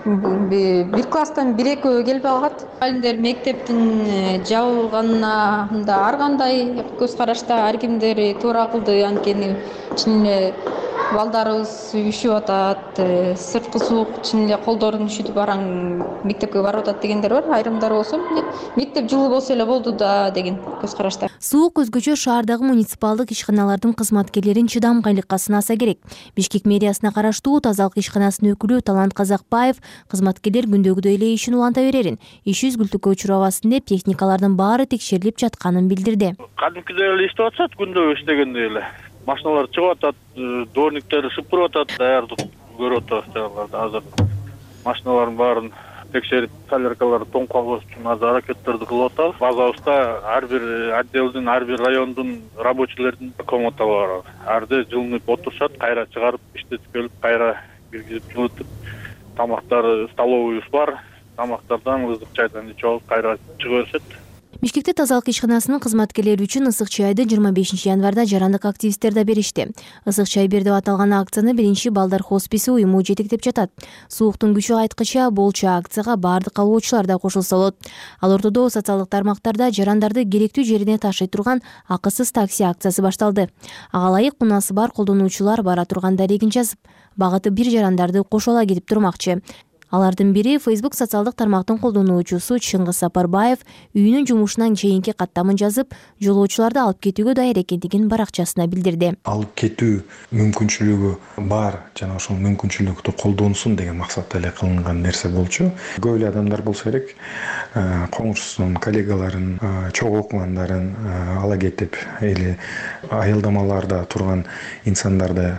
Бир класстан бир экөө келбей калат. Мугалимдер мектептин жабылганына ар кандай көз карашта ар кимдер туура кылды, анткени чын эле балдарыбыз үшүп атат, сырткы суук чын эле колдорун үшүтүп бараң мектепке барып атат дегендер бар. Айрымдар болсо мектеп жылуу болсо эле болду да деген көз карашта. Суук өзгөчө шаардагы муниципалдык ишканалардын кызматкерлерин чыдамкайлыкка сынаса керек. Бишкек мэриясына караштуу тазалык ишканасынын өкүлү Талант Казакбаев кызматкерлер күндөгүдөй эле ишин уланта берерин, иш үзгүлтүккө учурабасын деп техникалардын баары текшерилип жатканын билдирди. Кадимкидей эле иштеп атышат, күндө иштегендей эле. Машиналар чыгып атат, дворниктер сыпырып атат, даярдык көрүп атабыз азыр. Машиналардын баарын текшерип, соляркаларды тоң калбаш үчүн азыр аракеттерди кылып атабыз. Базабызда ар бир отделдин, ар бир райондун рабочийлердин комнаталары бар. Арда жылынып отурушат, кайра чыгарып, иштетип келип, кайра киргизип жылытып, тамактар столовыйыбыз бар. Тамактардан ысык чайдан ичип алып, кайра чыга беришет. Бишкекте тазалык ишканасынын кызматкерлери үчүн ысык чайды жыйырма бешинчи январда жарандык активисттер да беришти. Ысык чай бер деп аталган акцияны биринчи балдар хосписи уюму жетектеп жатат. Сууктун күчү айткыча болчу акцияга бардык калуучулар да кошулса болот. Ал ортодо социалдык тармактарда жарандарды керектүү жерине ташый турган акысыз такси акциясы башталды. Ага ылайык мунасы бар колдонуучулар бара турган дарегин жазып, багыты бир жарандарды кошола кетип турмакчы. Алардын бири Facebook социалдык тармактын колдонуучусу Чыңгыз Сапарбаев үйүнүн жумушунан чейинки каттамын жазып, жолоочуларды алып кетүүгө даяр экендигин баракчасына билдирди. Алып кетүү мүмкүнчүлүгү бар, жана ошол мүмкүнчүлүктү колдонсун деген максатта эле кылынган нерсе болчу. Көп эле адамдар болсо керек, коңшусун, коллегаларын, чогуу окумандарын ала кетип, эле аялдамаларда турган инсандарды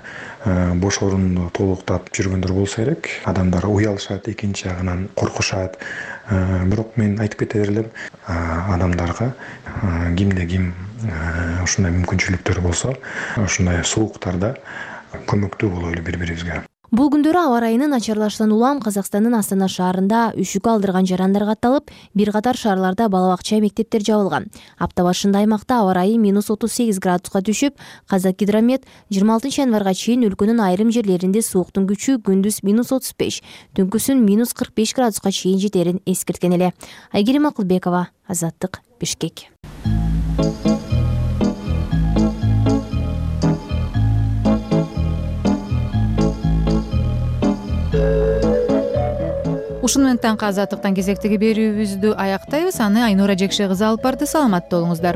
бош орунду толуктап жүргөндөр болсо керек. Адамдар уялышат, экинчи жагынан коркушат. Бирок мен айтып кете берлем, адамдарга кимде ким ушундай мүмкүнчүлүктөр болсо, ушундай сууктарда көмөктүү бололу бири-бирибизге. Бул күндөрү аба ырайынын начарлашынан улам Казакстандын Астана шаарында үшүк алдырган жарандар катталып, бир катар шаарларда бала бакча, мектептер жабылган. Апта башында аймакта аба ырайы минус отуз сегиз градуска түшүп, Казакгидромет жыйырма алтынчы январга чейин өлкөнүн айрым жерлеринде сууктун күчү күндүз минус отуз беш, түнкүсүн минус кырк беш градуска чейин жетерин эскерткен эле. Айгерим Акылбекова, Азаттык, Бишкек. Ушун менен таңкы Азаттыктан кезектеги берүүбүздү аяктайбыз. Аны Айнура Жекше кызы алып барды. Саламатта болуңуздар.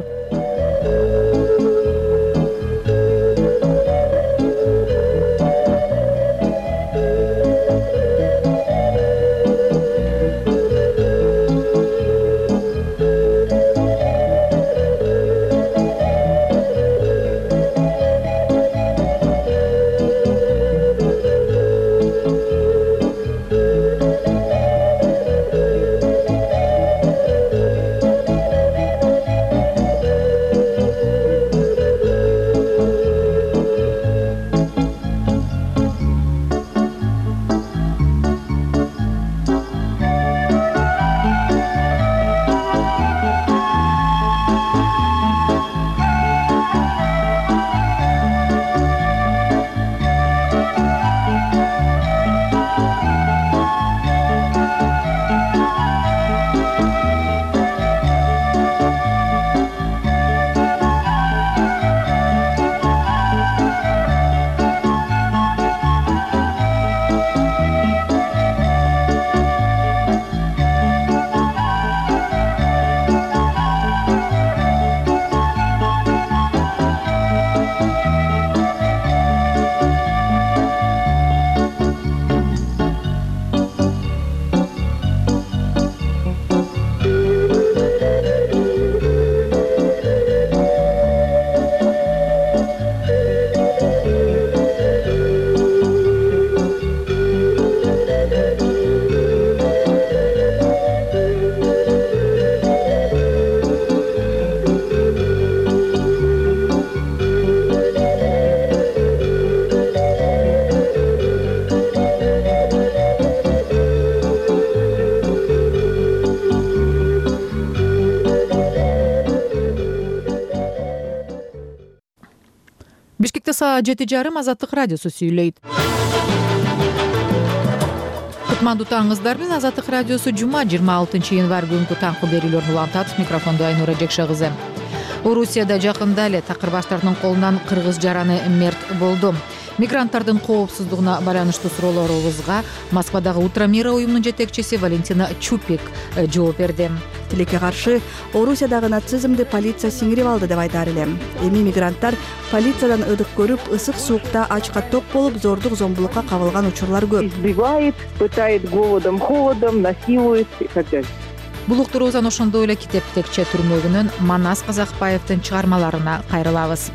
Бишкекте саат жети жарым Азаттык радиосу сүйлөйт. Кутмандуу таңыңыздар менен Азаттык радиосу жума жыйырма алтынчы январь күнгү таңкы берүүлөрүн улантат. Микрофондо Айнура Жекшегизе. Орусияда жакында эле такыр баштардын колунан кыргыз жараны мерт болду. Мигранттардын коопсуздугуна байланыштуу суроолорубузга Москвадагы Утромира уюмунун жетекчиси Валентина Чупик жооп берди. Тилекке каршы Орусиядагы нацизмди полиция сиңирип алды деп айтаар элем. Эми мигранттар полициядан ыдык көрүп, ысык суукта ачка ток болуп, зордук зомбулукка кабылган учурлар көп. Избивает, пытает голодом, холодом, насилует и так далее. Бул уктуруубуздан ошондой эле Китептекче түрмөгүнөн Манас Казакбаевдин чыгармаларына кайрылабыз.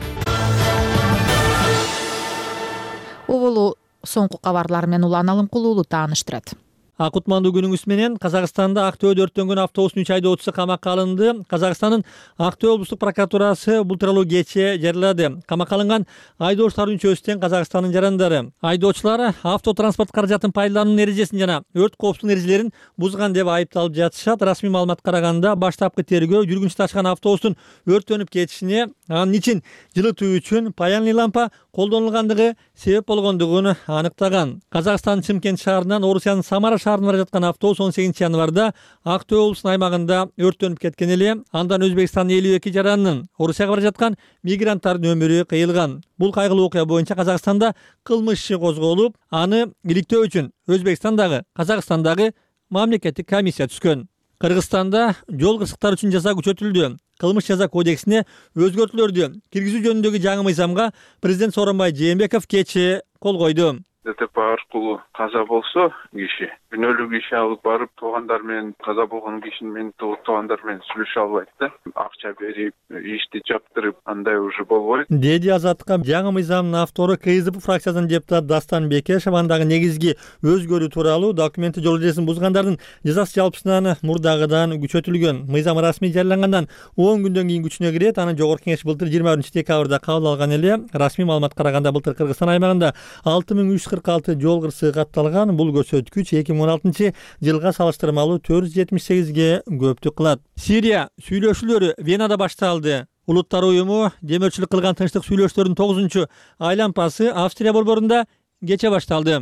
Оболу соңку кабарлар менен Улан Алымкулуулу тааныштырат. Акутмандуу күнүңүз менен Казакстанда Актөбөдө өрттөнгөн автобустун үч айдоочусу камакка алынды. Казакстандын Актөбө облустук прокуратурасы бул тууралуу кечээ жарыялады. Камакка алынган айдоочулардын үчөөсү тең Казакстандын жарандары. Айдоочулар автотранспорт каражатын пайдалануунун эрежесин жана өрт коопсуздук эрежелерин бузган деп айыпталып жатышат. Расмий маалыматка караганда баштапкы тергөө жүргүнчү ташыган автобустун өрттөнүп кетишине, анын ичин жылытуу үчүн паянный лампа колдонулгандыгы себеп болгондугун аныктаган. Казакстандын Чымкент шаарынан Орусиянын Самара шаарына бара жаткан автобус он сегизинчи январда Актөбө облусунун аймагында өрттөнүп кеткен эле. Андан Өзбекстандын элүү эки жаранынын Орусияга бара жаткан мигранттардын өмүрү кыйылган. Бул кайгылуу окуя боюнча Казакстанда кылмыш иши козголуп, аны иликтөө үчүн Өзбекстандагы, Казакстандагы мамлекеттик комиссия түзгөн. Кыргызстанда жол кырсыктары үчүн жаза күчөтүлдү. Кылмыш жаза кодексине өзгөртүүлөрдү киргизүү жөнүндөгү жаңы мыйзамга президент Сооронбай Жээнбеков кечээ кол койду. ДТП аркылуу каза болсо киши күнөөлүү киши алып барып туугандар менен каза болгон кишинин менен туугандар менен сүйлөшө албайт да. Акча берип, ишти жаптырып, андай уже болбойт. Деди Азаттыкка жаңы мыйзамдын автору КСДП фракциясынын депутаты Дастан Бекешев андагы негизги өзгөрүү тууралуу документти жол эрежесин бузгандардын жазасы жалпысынан мурдагыдан күчөтүлгөн. Мыйзам расмий жарыялангандан он күндөн кийин күчүнө кирет. Аны жогорку кеңеш былтыр жыйырма биринчи декабрда кабыл алган эле. Расмий маалыматка караганда былтыр Кыргызстан аймагында алты миң үч жүз кырк алты жол кырсыгы катталган. Бул көрсөткүч эки миң он алтынчы жылга салыштырмалуу төрт жүз жетимиш сегизге көптүк кылат. Сирия сүйлөшүүлөрү Венада башталды. Улуттар уюму демөөрчүлүк кылган тынчтык сүйлөшүүлөрдүн тогузунчу айлампасы Австрия борборунда кечээ башталды.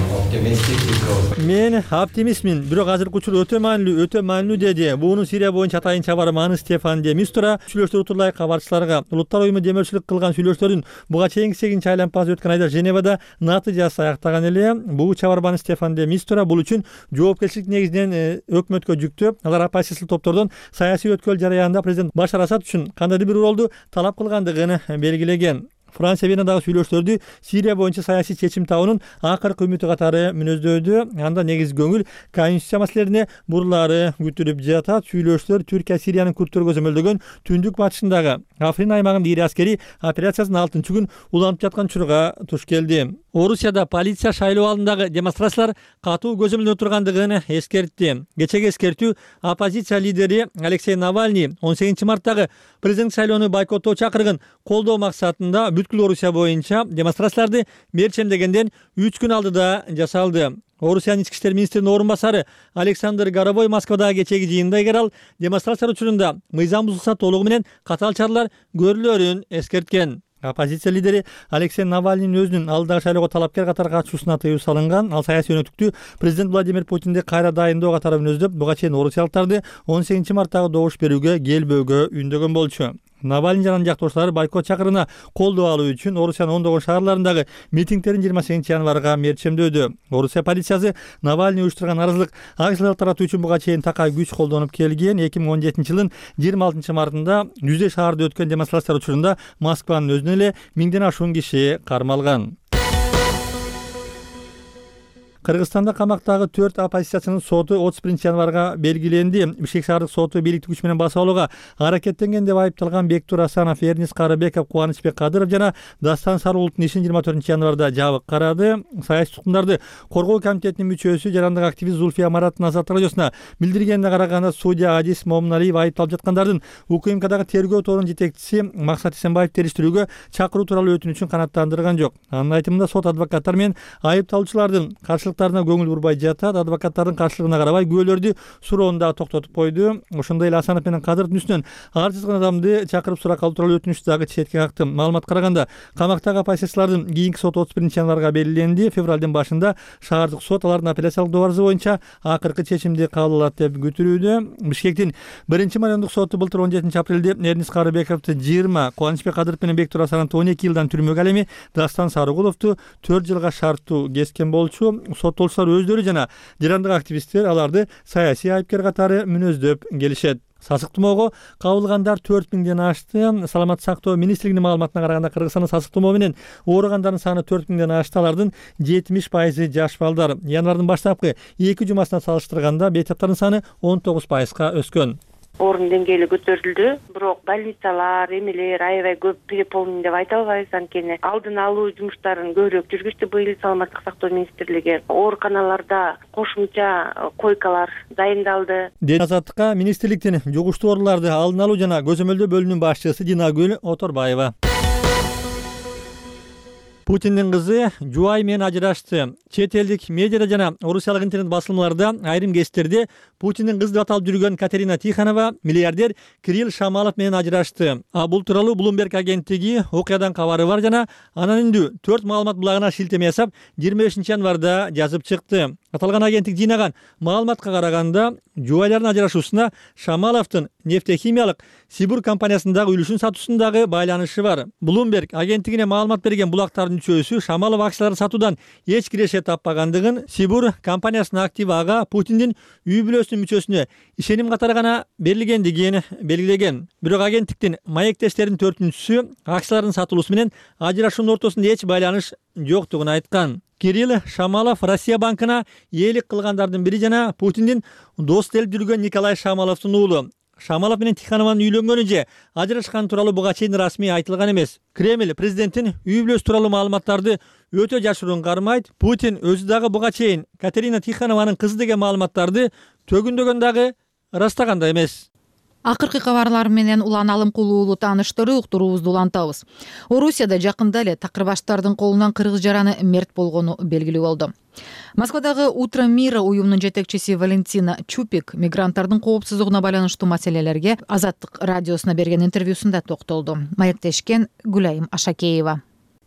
Мен оптимистмин, бирок азыркы учур өтө маанилүү, өтө маанилүү деди. Буну Сирия боюнча атайын чабарманы Стефан де Мистура сүйлөштөр утурлай кабарчыларга. Улуттар уюму демөөрчүлүк кылган сүйлөштөрдүн буга чейинки сегизинчи айлампасы өткөн айда Женевада натыйжасы аяктаган эле. Бул чабарманы Стефан де Мистура бул үчүн жоопкерчилик негизинен өкмөткө жүктөп, алар оппозициялык топтордон саясий өткөл жараянда президент Башар Асад үчүн кандайдыр бир ролду талап кылгандыгын белгилеген. Франция Венадагы сүйлөштөрдү Сирия боюнча саясий чечим табуунун акыркы үмүтү катары мүнөздөдү. Анда негизги көңүл конституция маселелерине бурулары күтүлүп жатат. Сүйлөштөр Түркия Сириянын курттөр көзөмөлдөгөн түндүк батышындагы Африн аймагында ири аскерий операциясынын алтынчы күн уланып жаткан учурга туш келди. Орусияда полиция шайлоо алдындагы демонстрациялар катуу көзөмөлдө тургандыгын эскертти. Кечеги эскертүү оппозиция лидери Алексей Навальный он сегизинчи марттагы президент шайлоону бойкоттоо чакырган колдоо максатында бүткүл Орусия боюнча демонстрацияларды мерчемдегенден үч күн алдыда жасалды. Орусиянын ички иштер министринин орун басары Александр Горобой Москвадагы кечеги жыйында эгер ал демонстрациялар учурунда мыйзам бузулса толугу менен катаал чаралар көрүлөрүн эскерткен. Оппозиция лидери Алексей Навальныйдын өзүнүн алдыдагы шайлоого талапкер катары катышуусуна тыюу салынган. Ал саясий өнөктүктү президент Владимир Путинди кайра дайындоо катары мүнөздөп, буга чейин орусиялыктарды он сегизинчи марттагы добуш берүүгө келбөөгө үндөгөн болчу. Навальный жана жактоошулары бойкот чакырына колдоо алуу үчүн Орусиянын ондогон шаарларындагы митингдерин жыйырма сегизинчи январга мерчемдөдү. Орусия полициясы Навальный уюштурган наразылык акцияларды таратуу үчүн буга чейин такай күч колдонуп келген. эки миң он жетинчи жылдын жыйырма алтынчы мартында жүздөй шаарда өткөн демонстрациялар учурунда Москванын өзүнө эле миңден ашуун киши кармалган. Кыргызстанда камактагы төрт оппозициячынын соту отуз биринчи январга белгиленди. Бишкек шаардык соту бийликти күч менен басып алууга аракеттенген деп айыпталган Бектур Асанов, Эрнис Карыбеков, Кубанычбек Кадыров жана Дастан Сарыулуттун ишин жыйырма төртүнчү январда жабык карады. Саясий туткундарды коргоо комитетинин мүчөсү жарандык активист Зульфия Мараттын Азаттык радиосуна билдиргенине караганда судья Адис Момуналиев айыпталып жаткандардын УКМКдагы тергөө тобунун жетекчиси Максат Эсенбаев териштирүүгө чакыруу тууралуу өтүнүчүн канааттандырган жок. Анын айтымында сот адвокаттар менен айыпталуучулардын каршылык азаттыктарына көңүл бурбай жатат. Адвокаттардын каршылыгына карабай күбөлөрдү суроону дагы токтотуп койду. Ошондой эле Асанов менен Кадыровдун үстүнөн ар жазган адамды чакырып сурак алуу тууралуу өтүнүч дагы четке какты. Маалыматка караганда камактагы оппозициялардын кийинки сот отуз биринчи январга белгиленди. Февралдын башында шаардык сот алардын апелляциялык добарызы боюнча акыркы чечимди кабыл алат деп күтүлүүдө. Бишкектин биринчи майондук соту былтыр он жетинчи апрелде Эрнис Карыбековду жыйырма, Кубанычбек Кадыров менен Бектур Асановду он эки жылдан түрмөгө, ал эми Дастан Сарыгуловду төрт жылга шарттуу кескен болчу. Соттолуучулар өздөрү жана жарандык активисттер аларды саясий айыпкер катары мүнөздөп келишет. Сасык тумоого кабылгандар төрт миңден ашты. Саламаттык сактоо министрлигинин маалыматына караганда Кыргызстанда сасык тумоо менен оорugandардын саны төрт миңден ашты. Алардын жетимиш пайызы жаш балдар. Январдын баштапкы эки жумасына салыштырганда бейтаптардын саны он тогуз пайызга өскөн. Орун деңгээли көтөрүлдү, бирок больницалар, эмелер аябай көп переполнен деп айта албайбыз, анткени алдын алуу жумуштарын көбүрөөк жүргүздү быйыл саламаттык сактоо министрлиги. Ооруканаларда кошумча койкалар дайындалды. Азаттыкка министрликтин жугуштуу ооруларды алдын алуу жана көзөмөлдөө бөлүмүнүн башчысы Динагүл Оторбаева. Путиндин кызы жубайы менен ажырашты. Чет элдик медиада жана орусиялык интернет басылмаларда айрым кездерде Путиндин кызы деп аталып жүргөн Катерина Тихонова миллиардер Кирилл Шамалов менен ажырашты. А бул тууралуу Bloomberg агенттиги окуядан кабары бар жана анын үндү төрт маалымат булагына шилтеме ясап жыйырма бешинчи январда жазып чыкты. Аталган агенттик жыйнаган маалыматка караганда жубайлардын ажырашуусуна Шамаловдун нефтехимиялык Сибур компаниясындагы үлүшүн сатуусундагы байланышы бар. Bloomberg агенттигине маалымат берген булактардын үчөөсү Шамалов акцияларын сатуудан эч киреше таппагандыгын, Сибур компаниясынын активи ага Путиндин үй бүлөсүнүн мүчөсүнө ишеним катары гана берилгендигин белгилеген. Бирок агенттиктин маектештеринин төртүнчүсү акцияларын сатылуусу менен ажырашуунун ортосунда эч байланыш жоктугун айткан. Кирилл Шамалов Россия банкына ээлик кылгандардын бири жана Путиндин дос делип жүргөн Николай Шамаловдун уулу. Шамалов менен Тихонованын үйлөнгөнү же ажырашканы тууралуу буга чейин расмий айтылган эмес. Кремль президенттин үй бүлөсү тууралуу маалыматтарды өтө жашыруун кармайт. Путин өзү дагы буга чейин Катерина Тихонованын кызы деген маалыматтарды төгүндөгөн дагы ырастаган да эмес. Акыркы кабарлар менен улан алымкулуулуу тааныштыруу уктуруубузду улантабыз. Орусияда жакында эле такырбаштардын колунан кыргыз жараны мерт болгону белгилүү болду. Москвадагы Утро мира уюмунун жетекчиси Валентина Чупик мигранттардын коопсуздугуна байланыштуу маселелерге Азаттык радиосуна берген интервьюсунда токтолду. Маектешкен Гүлайым Ашакеева.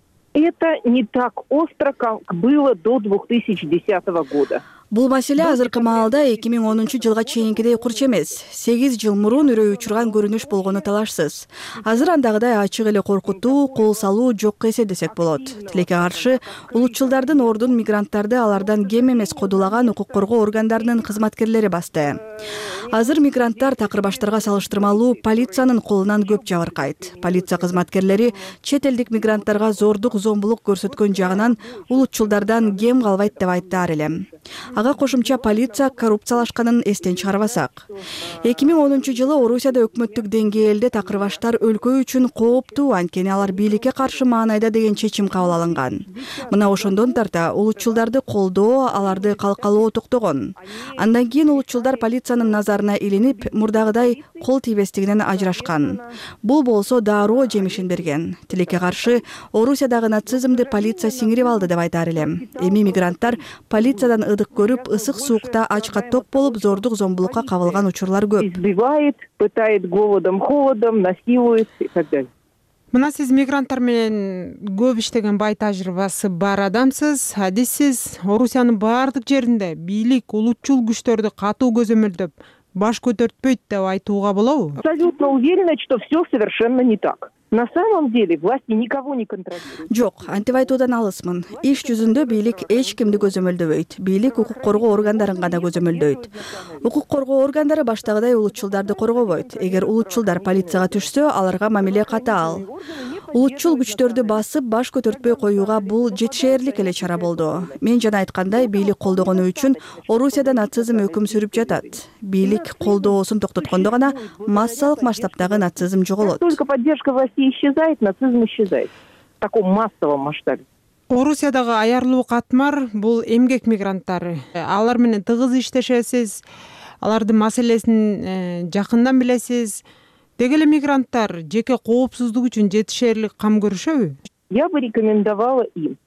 Это не так остро, как было до две тысячи десятого года. Бул маселе азыркы маалда эки миң онунчу жылга чейинкидей курч эмес. сегиз жыл мурун үрөй учурган көрүнүш болгону талашсыз. Азыр андагыдай ачык эле коркутуу, кол салуу жокко эсептесек болот. Тилекке каршы улутчулдардын ордун мигранттарды алардан кем эмес кодулаган укук коргоо органдарынын кызматкерлери басты. Азыр мигранттар такырбаштарга салыштырмалуу полициянын колунан көп жабыркайт. Полиция кызматкерлери чет элдик мигранттарга зордук, зомбулук көрсөткөн жагынан улутчулдардан кем калбайт деп айттаар элем. Ага кошумча полиция коррупциялашканын эстен чыгарбасак. эки миң онунчу жылы Орусияда өкмөттүк деңгээлде такырбаштар өлкө үчүн кооптуу, анткени алар бийликке каршы маанайда деген чечим кабыл алынган. Мына ошондон тарта улутчулдарды колдоо, аларды калкалоо токтогон. Андан кийин улутчулдар полициянын назарына илинип, мурдагыдай кол тийбестигинен ажырашкан. Бул болсо дароо жемишин берген. Тилекке каршы Орусиядагы нацизмди полиция сиңирип алды деп айтаар элем. Эми мигранттар полициядан ыдык көрүп, ысык суукта ачка ток болуп, зордук, зомбулукка кабылган учурлар көп. Избивает, пытает голодом, холодом, насилует и так далее. Мына сиз мигранттар менен көп иштеген бай тажрыйбасы бар адамсыз, адиссиз. Орусиянын баардык жеринде бийлик улутчул күчтөрдү катуу көзөмөлдөп, баш көтөртпөйт деп айтууга болобу? Абсолютно уверена, что все совершенно не так. На самом деле власти никого не контролируют. Жок, антип айтуудан алысмын. Иш жүзүндө бийлик эч кимди көзөмөлдөбөйт. Бийлик укук коргоо органдарын гана көзөмөлдөйт. Укук коргоо органдары баштагыдай улутчулдарды коргобойт. Эгер улутчулдар полицияга түшсө, аларга мамиле катаал. Улутчул күчтөрдү басып, баш көтөртпөй коюуга бул жетишээрлик эле чара болду. Мен жана айткандай, бийлик колдогону үчүн Орусияда нацизм өкүм сүрүп жатат. Бийлик колдоосун токтоткондо гана массалык масштабдагы нацизм жоголот. Только поддержка власти исчезает, нацизм исчезает. В таком массовом масштабе. Орусиядагы аярлуу катмар бул эмгек мигранттары. Алар менен тыгыз иштешесиз, алардын маселесин жакындан билесиз. Деги эле мигранттар жеке коопсуздук үчүн жетишээрлик кам көрүшөбү? Я бы рекомендовала им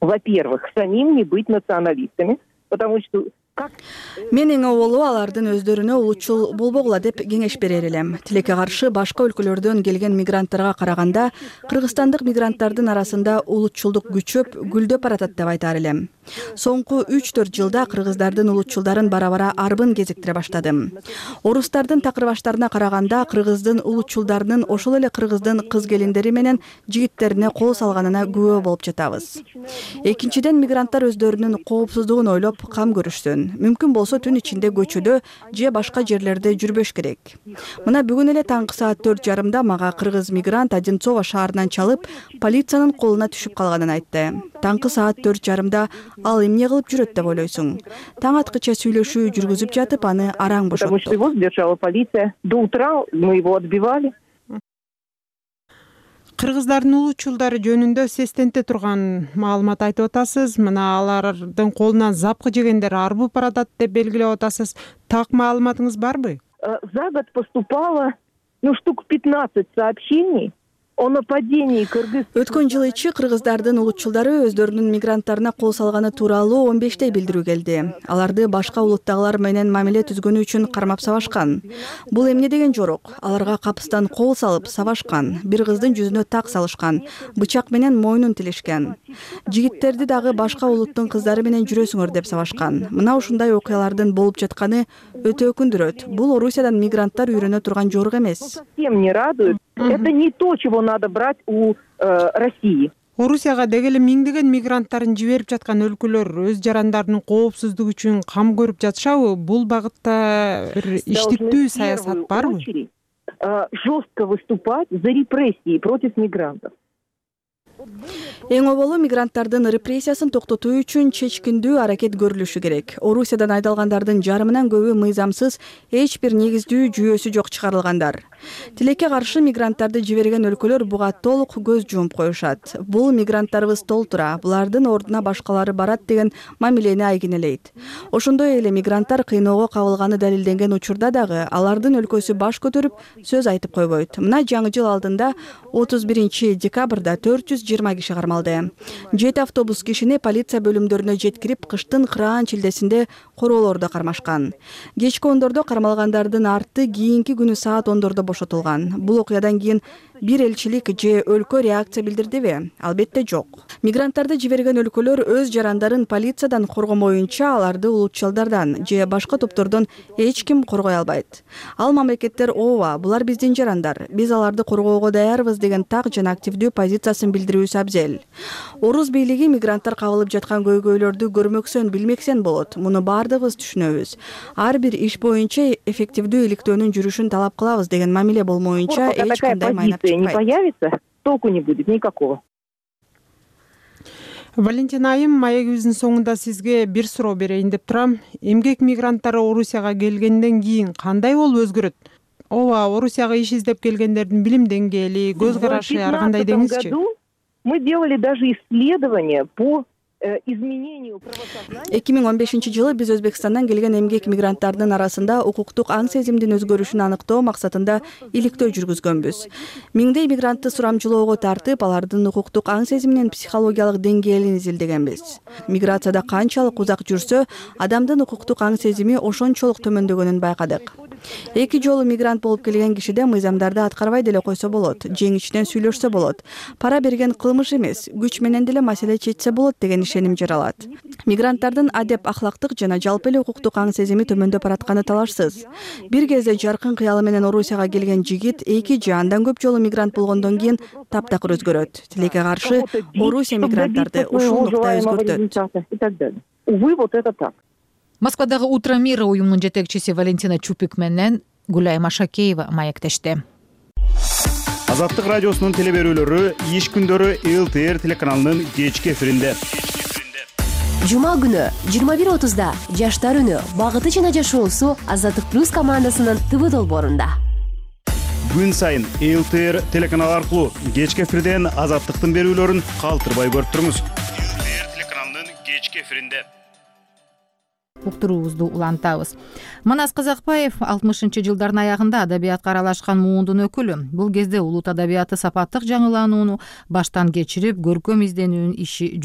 во-первых, самим не быть националистами, потому что Менин оболу алардын өздөрүнө улутчул болбогула деп кеңеш берер элем. Тилекке каршы башка өлкөлөрдөн келген мигранттарга караганда кыргызстандык мигранттардын арасында улутчулдук күчөп, гүлдөп баратат деп айтар элем. Соңку үч төрт жылда кыргыздардын улутчулдарын бара-бара арбын кезиктире баштадым. Орустардын такырбаштарына караганда кыргыздын улутчулдарынын ошол эле кыргыздын кыз келиндери менен жигиттерине кол салганына күбө болуп жатабыз. Экинчиден, мигранттар өздөрүнүн коопсуздугун ойлоп кам көрүшсүн. Мүмкүн болсо түн ичинде көчөдө же башка жерлерде жүрбөш керек. Мына бүгүн эле таңкы саат төрт жарымда мага кыргыз мигрант Одинцово шаарынан чалып, полициянын колуна түшүп калганын айтты. Таңкы саат төрт жарымда ал эмне кылып жүрөт деп ойлойсуң? Таң аткыча сүйлөшүү жүргүзүп жатып, аны араң бошоттук. Потому что его сдержала полиция. До утра мы его отбивали. Кыргыздардын улутчулдары жөнүндө сестенте турган маалымат айтып атасыз. Мына алардын колунан запкы жегендер арбып баратат деп белгилеп атасыз. Так маалыматыңыз барбы? За год поступало, ну, штук пятнадцать сообщений о нападении кыргыз. Өткөн жыл ичи кыргыздардын улутчулдары өздөрүнүн мигранттарына кол салганы тууралуу он бештей билдирүү келди. Аларды башка улуттагылар менен мамиле түзгөнү үчүн кармап сабашкан. Бул эмне деген жорок? Аларга капыстан кол салып сабашкан, бир кыздын жүзүнө так салышкан, бычак менен мойнун тилишкен. Жигиттерди дагы башка улуттун кыздары менен жүрөсүңөр деп сабашкан. Мына ушундай окуялардын болуп жатканы өтө өкүндүрөт. Бул Орусиядан мигранттар үйрөнө турган жорук эмес. Совсем не радует. Это не то, чего надо брать у э, России. Орусияга деги эле миңдеген мигранттарын жиберип жаткан өлкөлөр өз жарандарынын коопсуздугу үчүн кам көрүп жатышабы? Бул багытта бир иштиктүү саясат барбы? Жестко выступать за репрессии против мигрантов. Эң оболу мигранттардын репрессиясын токтотуу үчүн чечкиндүү аракет көрүлүшү керек. Орусиядан айдалгандардын жарымынан көбү мыйзамсыз, эч бир негиздүү жүйөсү жок чыгарылгандар. Тилекке каршы мигранттарды жиберген өлкөлөр буга толук көз жумуп коюшат. Бул мигранттарыбыз толтура, булардын ордуна башкалары барат деген мамилени айгинелейт. Ошондой эле мигранттар кыйноого кабылганы далилденген учурда дагы алардын өлкөсү баш көтөрүп сөз айтып койбойт. Мына жаңы жыл алдында отуз биринчи декабрда төрт жүз жыйырма киши кармалды. Жети автобус кишини полиция бөлүмдөрүнө жеткирип, кыштын кыраан чилдесинде короолордо кармашкан. Кечки ондордо кармалгандардын арты кийинки күнү саат ондордо бошотулган. Бул окуядан кийин бир элчилик же өлкө реакция билдирдиби? Албетте жок. Мигранттарды жиберген өлкөлөр өз жарандарын полициядан коргомоюнча аларды улутчулдардан же башка топтордон эч ким коргой албайт. Ал мамлекеттер ооба, булар биздин жарандар, биз аларды коргоого даярбыз деген так жана активдүү позициясын билдирүүсү абзел. Орус бийлиги мигранттар кабылып жаткан көйгөйлөрдү көрмөксөн, билмексен болот. Муну бардыгыбыз түшүнөбүз. Ар бир иш боюнча эффективдүү иликтөөнүн жүрүшүн талап кылабыз деген мамиле болмоюнча эч кандай майнап не появится, толку не будет никакого. Валентина айым, маегибиздин соңунда сизге бир суроо берейин деп турам. Эмгек мигранттары Орусияга келгенден кийин кандай болуп өзгөрөт? Ооба, Орусияга иш издеп келгендердин билим деңгээли, көз карашы ар кандай деңизчи? Мы делали даже исследования по эки миң он бешинчи жылы биз Өзбекстандан келген эмгек мигранттардын арасында укуктук аң сезимдин өзгөрүшүн аныктоо максатында иликтөө жүргүзгөнбүз. Миңдей мигрантты сурамжылоого тартып, алардын укуктук аң сезиминин психологиялык деңгээлин изилдегенбиз. Миграцияда канчалык узак жүрсө, адамдын укуктук аң сезими ошончолук төмөндөгөнүн байкадык. Эки жолу мигрант болуп келген кишиде мыйзамдарды аткарбай деле койсо болот, жеңичинен сүйлөшсө болот. Пара берген кылмыш эмес, күч менен деле маселе чечсе болот деген ишеним жаралат. Мигранттардын адеп, ахлактык жана жалпы эле укуктук аң сезими төмөндөп баратканы талашсыз. Бир кезде жаркын кыялы менен Орусияга келген жигит эки же андан көп жолу мигрант болгондон кийин таптакыр өзгөрөт. Тилекке каршы Орусия мигранттарды ушундукта өзгөртөт. Увы, вот это так. Москвадагы Утро мира уюмунун жетекчиси Валентина Чупик менен Гүлай Машакеева маектешти. Азаттык радиосунун телеберүүлөрү иш күндөрү эл тэ эр телеканалынын кечки эфиринде. Жума күнү жыйырма бир отузда Жаштар үнү багыты жана жашоосу Азаттык плюс командасынын ТВ долбоорунда. Күн сайын эл тэ эр телеканалы аркылуу кечки эфирден Азаттыктын берүүлөрүн калтырбай көрүп туруңуз. эл тэ эр телеканалынын кечки эфиринде. Уктуруубузду улантабыз. Манас Казакбаев алтымышынчы жылдардын аягында адабиятка аралашкан муундун өкүлү. Бул кезде улут адабияты сапаттык жаңыланууну баштан кечирип, көркөм изденүүнүн иши жүрүп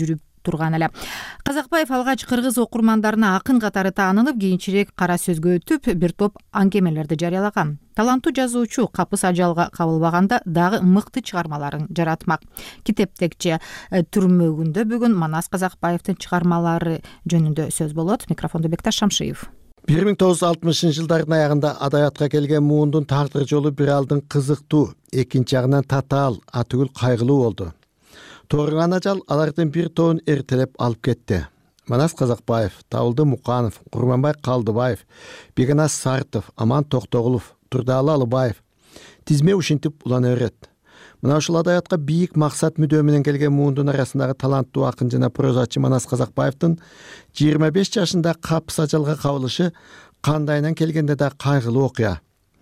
турган эле. Казакбаев алгач кыргыз окурмандарына акын катары таанылып, кийинчерээк кара сөзгө өтүп, бир топ аңгемелерди жарыялаган. Таланттуу жазуучу капыс ажалга кабылбаганда дагы мыкты чыгармаларын жаратмак. Китептекчи түрмөгүндө бүгүн Манас Казакбаевдин чыгармалары жөнүндө сөз болот. Микрофондо Бекташ Шамшиев. бир миң тогуз жүз алтымышынчы жылдардын аягында адабиятка келген муундун тагдыр жолу бир алдын кызыктуу, экинчи жагынан татаал, атүгүл кайгылуу болду. Тууруган ажал алардын бир тобун эртелеп алып кетти. Манас Казакбаев, Табылды Муканов, Курманбай Калдыбаев, Беканас Сартов, Аман Токтогулов, Турдаалы Алыбаев тизме ушинтип улана берет. Мына ушул адабиятка бийик максат мүдөө менен келген муундун арасындагы таланттуу акын жана прозачы Манас Казакбаевдин жыйырма беш жашында капыс ажалга кабылышы кандайынан келгенде да кайгылуу окуя.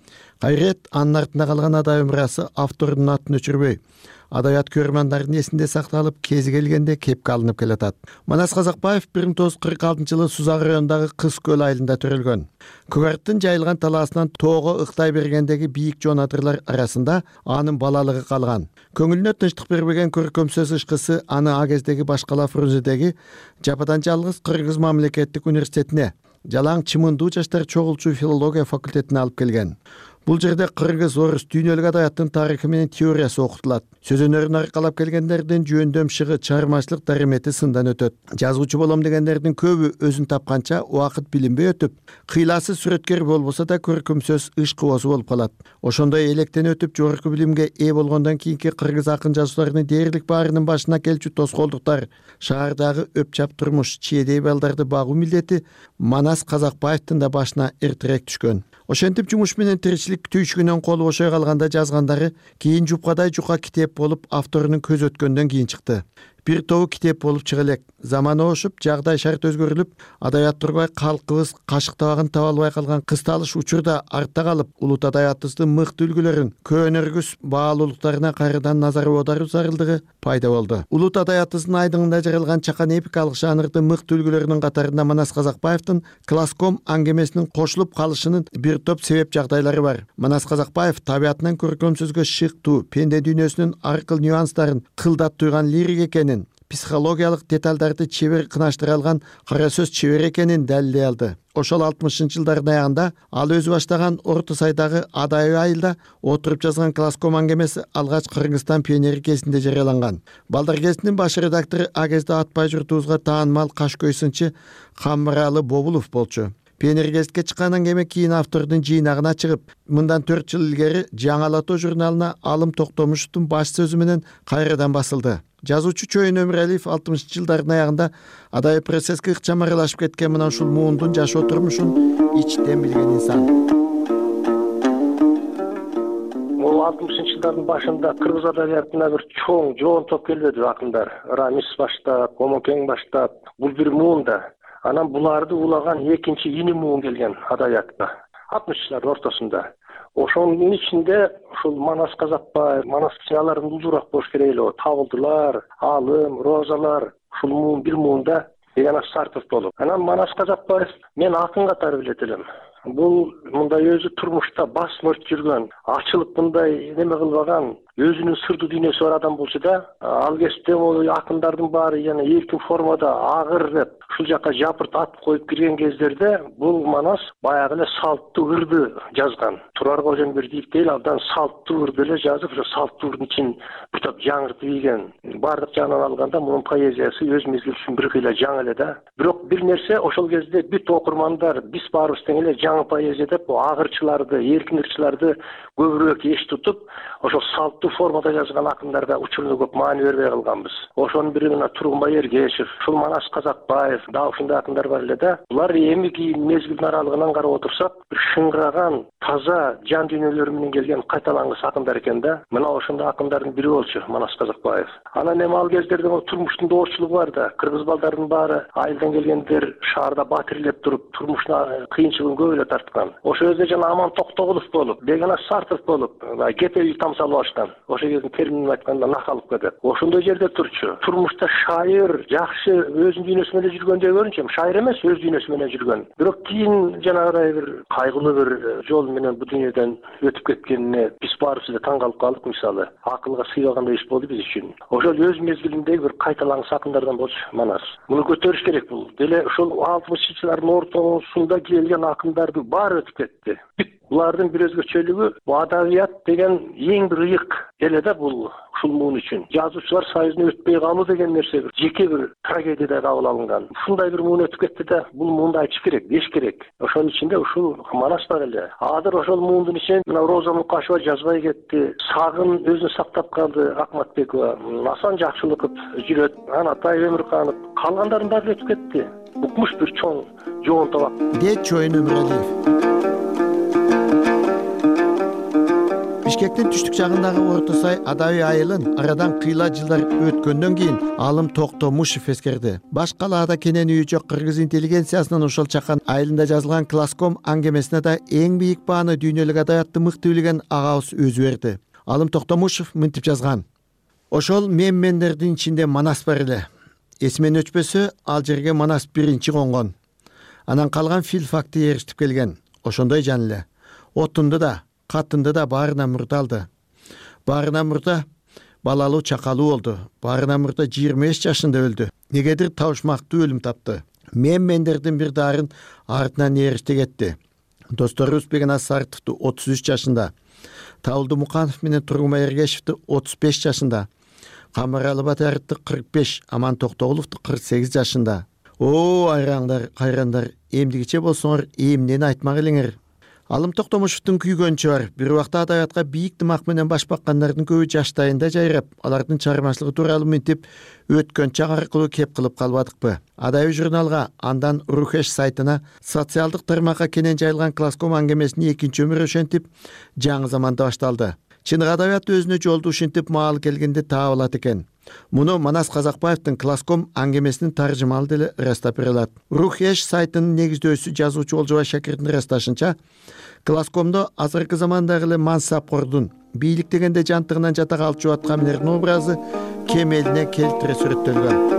Кайрет анын артында калган адабий мурасы автордун атын өчүрбөй, адабият көрөрмандардын эсинде сакталып, кези келгенде кепке алынып келатат. Манас Казакбаев бир миң тогуз жүз кырк алтынчы жылы Сузак районундагы Кыз көл айылында төрөлгөн. Көгарттын жайылган талаасынан тоого ыктай бергендеги бийик жоонатырлар арасында анын балалыгы калган. Көңүлүнө тынчтык бербеген көркөм сөз ышкысы аны а кездеги Башкала Фрунзедеги жападан жалгыз Кыргыз мамлекеттик университетине, жалаң чымындуу жаштар чогулчу филология факультетине алып келген. Бул жерде кыргыз, орус, дүйнөлүк адабияттын тарыхы менен теориясы окутулат. Сөз өнөрүн аркалап келгендердин жөндөм шыгы, чыгармачылык дарымети сындан өтөт. Жазуучу болом дегендердин көбү өзүн тапканча убакыт билинбей өтүп, кыйласы сүрөткер болбосо да көркөм сөз иш кубосу болуп калат. Ошондой электен өтүп жогорку билимге ээ болгондон кийинки кыргыз акын жазуучуларынын дээрлик баарынын башына келчү тоскоолдуктар, шаардагы өпчап турмуш, чиедей балдарды багуу милдети Манас Казакбаевдин да башына эртерээк түшкөн. Ошентип жумуш менен тиричилик түйшүгүнөн колу бошой калганда жазгандары кийин жупкадай жука китеп болуп авторунун көз өткөндөн кийин чыкты. Бир тобу китеп болуп чыга элек. Заман ошуп, жагдай шарт өзгөрүлүп, адабият турбай калкыбыз кашыктабагын таба албай калган кысталыш учурда артта калып, улут адабиятыбыздын мыкты үлгүлөрүн, көөнөргүс баалуулуктарына кайрадан назар аударуу зарылдыгы пайда болду. Улут адабиятыбыздын айдыңында жаралган чакан эпикалык жанрдын мыкты үлгүлөрүнүн катарында Манас Казакбаевдин класском аңгемесинин кошулуп калышынын бир топ себеп жагдайлары бар. Манас Казакбаев табиятынан көркөм сөзгө шыктуу, пенде дүйнөсүнүн аркыл нюанстарын кылдат туйган лирик экенин, психологиялык деталдарды чебер кынаштыра алган кара сөз чебер экенин далилдей алды. Ошол алтымышынчы жылдардын аягында ал өзү баштаган Орто Сайдагы Адайы айылда отуруп жазган класском аңгемеси алгач Кыргызстан пионери кезинде жарыяланган. Балдар кезинин баш редактору а кезде атпай журтубузга таанымал Кашкөй сынчы Камыралы Бобулов болчу. Пионергезитке чыккан аңгеме кийин автордун жыйнагына чыгып, мындан төрт жыл илгери Жаңалатоо журналына Алым Токтомушевдун баш сөзү менен кайрадан басылды. Жазуучу Чоюн Өмүралиев алтымышынчы жылдардын аягында адайы процесске ыкчам аралашып кеткен мына ушул муундун жашоо турмушун ичтен билген инсан. Бул алтымышынчы жылдардын башында кыргыз адабиятына бир чоң жоон топ келбеди акындар. Рамис баштап, Комокең баштап, бул бир муунда. Анан буларды улаган экинчи ини муун келген адабиятка. алтымышынчы жылдардын ортосунда. Ошонун ичинде ушул Манас Казакбаев, Манас алардын улуураак болуш керек эле. Табылдылар, Алым, Розалар, ушул муун бир муунда Беканас Сартов болуп. Анан Манас Казакбаев мен акын катары билет элем. Бул мындай өзү турмушта басмырт жүргөн, ачылып мындай неме кылбаган, өзүнүн сырдуу дүйнөсү бар адам болчу да, ал кезде могу акындардын баары яна эркин формада агыр деп ушул жака жапырт ат коюп кирген кездерде бул Манас баягы эле салттуу ырды жазган. Турар Кожомбердиев дейли абдан салттуу ырды эле жазып, ошо салттуу ырдын ичин бир топ жаңыртып ийген. Бардык жагынан алганда мунун поэзиясы өз мезгилинде бир кыйла жаңы эле да. Бирок бир нерсе ошол кезде бүт окурмандар биз баарыбыз тең эле жаңы поэзия деп агырчыларды, эркин ырчыларды көбүрөөк эч тутуп, ошол салттуу формада жазган акындарга учурунда көп маани бербей калганбыз. Ошонун бири мына Тургунбай Эргешев, ушул Манас Казакбаев, дагы ушундай акындар бар эле да. Булар эмики мезгилдин аралыгынан карап отурсак, бир шыңгыраган, таза жан дүйнөлөрү менен келген кайталангыс акындар экен да. Мына ошондой акындардын бири болчу Манас Казакбаев. Анан эми ал кездерде турмуштун доочулугу бар да. Кыргыз балдардын баары айылдан келгендер шаарда батирлеп туруп, турмушуна кыйынчылыгын көп эле тарткан. Ошол жерде жана Аман Токтогулов болуп, Беканас Сартов болуп, кепе үй тамсалып алышкан. ошол кездин терминин айтканда накалып кетет. Ошондой жерде турчу. Турмушта шайыр, жакшы өзүнүн дүйнөсү менен жүргөндөй көрүнчү. Шайыр эмес, өз дүйнөсү менен жүргөн. Бирок кийин жанагыдай бир кайгылуу бир жол менен бу дүйнөдөн өтүп кеткенине биз баарыбыз да таң калып калдык. Мисалы, акылга сыйбагандай иш болду биз үчүн. Ошол өз мезгилинде бир кайталаңыз акындардан болчу Манас. Муну көтөрүш керек бул. Деле ошол алтымышынчы жылдардын ортосунда келген акындардын баары өтүп кетти. Булардын бир өзгөчөлүгү бу адабият деген эң бир ыйык эле да бул ушул муун үчүн. Жазуучулар союзуна өтпөй калуу деген нерсе бир жеке бир трагедияда кабыл алынган. Ушундай бир муун өтүп кетти да, бул муунду айтыш керек, деш керек. Ошонун ичинде ушул Манас бар эле. Азыр ошол муундун ичинен мына Роза Мукашева жазбай кетти. Сагын өзүн сактап калды Акматбекова. Асан Жакшылыков жүрөт. Анатай Өмүрканов. Калгандардын баары өтүп кетти. Укмуш бир чоң жоон табак. Дейт Чоюн Өмүралиев. Бишкектин түштүк жагындагы Орто Сай адабий айылын арадан кыйла жылдар өткөндөн кийин Алым Токтомушев эскерди. Баш калаада кенен үйү жок кыргыз интеллигенциясынын ошол чакан айылында жазылган Класком аңгемесине да эң бийик бааны дүйнөлүк адабиятты мыкты билген агабыз өзү берди. Алым Токтомушев мынтип жазган: ошол мен-мендердин ичинде Манас бар эле. Эсимен өчпөсө, ал жерге Манас биринчи конгон. Анан калган филфакты эрişип келген. Ошондой жан эле. Отунду да, катынды да баарына мурда алды. Баарына мурда балалуу чакалуу болду. Баарына мурда жыйырма беш жашында өлдү. Негедир табышмактуу өлүм тапты. Мен-мендердин бир дарын артынан эришти кетти. Достору Узбек Асартовду отуз үч жашында, Таулду Муканов менен Тургумай Эргешевди отуз беш жашында, Камаралы Батаровду кырк беш, Аман Токтогуловду кырк сегиз жашында. О, айраңдар, кайрандар, эмдигиче болсоңор, эмнени айтмак элеңер. Алым Токтомушевдун күйгөнчү бар. Бир убакта адабиятка бийик дымак менен баш баккандардын көбү жаштайында жайрап, алардын чыгармачылыгы тууралуу мынтип өткөн чак аркылуу кеп кылып калбадыкпы? Адабий журналга, андан Рухеш сайтына, социалдык тармакка кенен жайылган Класком аңгемесинин экинчи өмүрү ошентип жаңы заманда башталды. Чыныгы адабият өзүнө жолду ушинтип маал келгенде таап алат экен. Муну Манас Казакбаевдин Класком аңгемесинин таржымалы деле ырастап бере алат. Рухеш сайтынын негиздөөчүсү жазуучу Олжобай Шакирдин ырасташынча, Класкомдо азыркы замандагы эле мансапкордун бийлик дегенде жантыгынан жата калчу аткаминердин образы кемелине келтире сүрөттөлгөн.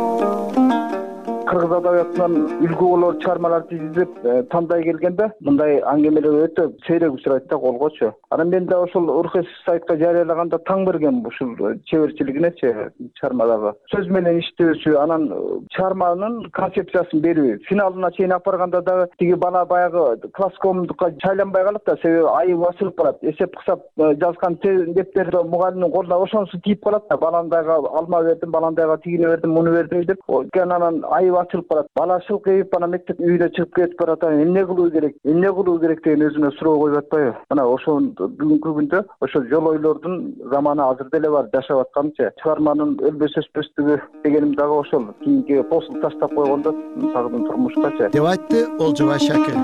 Кыргыз адабиятынан үлгү болор чыгармаларды изилдеп тандай келгенде мындай аңгемелер өтө сейрек учурайт да колгочу. Анан мен да ошол Урхес сайтка жарыялаганда таң бергем ушул чеберчилигинечи чыгармадагы. Сөз менен иштөөсү, анан чыгарманын концепциясын берүү. Финалына чейин алып барганда да тиги бала баягы Класкомдукка чайланбай калат да, себеби айы басылып калат. Эсеп кысап жазган дептерди мугалимдин колуна ошонусу тийип калат да. Баландайга алма бердим, баландайга тигини бердим, муну бердим деп. Анан айы ачылып барат. Бала шылкыйып анан мектеп үйүнө чыгып кетип барат. Эмне кылуу керек? Эмне кылуу керек деген өзүнө суроо коюп атпайбы? Мына ошол бүгүнкү күндө ошол жол ойлордун заманы азыр деле бар, жашап атканча. Чыгарманын өлбөс өспөстүгү дегеним дагы ошол. Кийинки посул таштап койгондо сагынын турмушкача. Деп айтты Олжобай Шакир.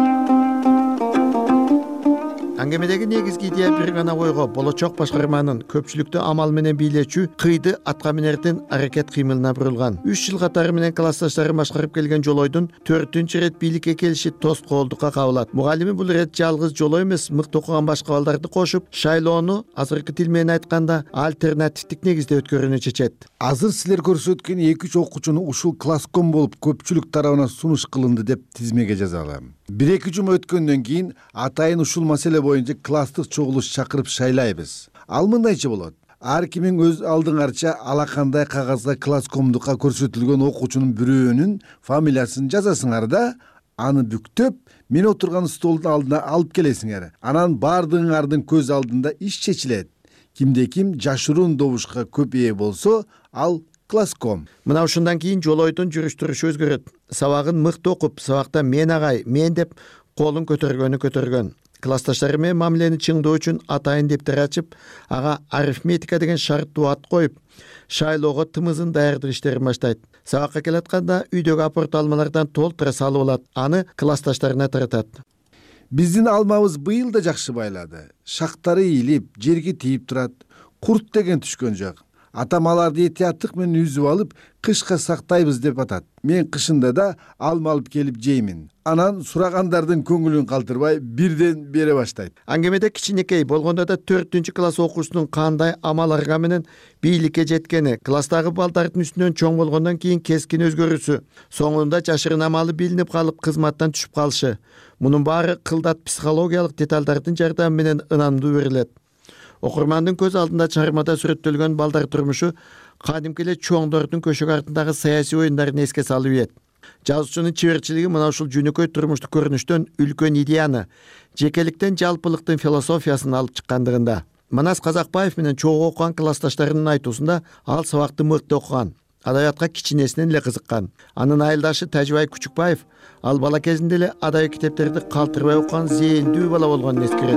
Аңгемедеги негизги идея бир гана ойго, болочок башкарманын көпчүлүктү амал менен бийлечү кыйды аткаминердин аракет кыймылына бурулган. үч жыл катары менен классташтарын башкарып келген Жолойдун төртүнчү ирет бийликке келиши тоскоолдукка кабылат. Мугалими бул ирет жалгыз Жолой эмес, мыкты окуган башка балдарды кошуп, шайлоону азыркы тил менен айтканда альтернативдик негизде өткөрүүнү чечет. Азыр силер көрсөткөн эки үч окуучуну ушул Класком болуп көпчүлүк тарабынан сунуш кылынды деп тизмеге жазалам. Бир эки жума өткөндөн кийин атайын ушул маселе боюнча класстык чогулуш чакырып шайлайбыз. Ал мындайча болот. Ар кимиң өз алдыңарча алакандай кагазга Класкомдукка көрсөтүлгөн окуучунун бирөөнүн фамилиясын жазасыңар да, аны бүктөп, мен отурган столдун алдына алып келесиңер. Анан баардыгыңардын көз алдында иш чечилет. Кимде ким жашыруун добушка көп ээ болсо, ал Класком. Мына ушундан кийин Жолойдун жүрүш-турушу өзгөрөт. Сабагын мыкты окуп, сабакта мен агай, мен деп колун көтөргөнү көтөргөн. Классташтары менен мамилени чыңдоо үчүн атайын дептер ачып, ага арифметика деген шарттуу ат коюп, шайлоого тымызын даярдык иштерин баштайт. Сабакка келатканда үйдөгү апорт алмалардан толтура салып алат, аны классташтарына таратат. Биздин алмабыз быйыл да жакшы байлады. Шактары ийилип, жерге тийип турат. Курт деген түшкөн жок. атам аларды этияттык менен үзүп алып кышка сактайбыз деп атат. Мен кышында да алма алып келип жеймин. Анан сурагандардын көңүлүн калтырбай бирден бере баштайт. Аңгемеде кичинекей болгондо да төртүнчү класс окуучусунун кандай амаларга менен бийликке жеткени, класстагы балдардын үстүнөн чоң болгондон кийин кескин өзгөрүүсү, соңунда жашырын амалы билинип калып кызматтан түшүп калышы. Мунун баары кылдат психологиялык деталдардын жардамы менен ынандуу берилет. Окурмандын көз алдында чыгармада сүрөттөлгөн балдар турмушу кадимки эле чоңдордун көшөгө артындагы саясий оюндарын эске салып ийет. Жазуучунун чеберчилиги мына ушул жөнөкөй турмуштук көрүнүштөн үлкөн идеяны, жекеликтен жалпылыктын философиясын алып чыккандыгында. Манас Казакбаев менен чогуу окуган классташтарынын айтуусунда ал сабакты мыкты окуган, адабиятка кичинесинен эле кызыккан. Анын айылдашы Тажыбай Күчүкбаев ал бала кезинде эле адабий китептерди калтырбай окуган зээндүү бала болгонун эскерет.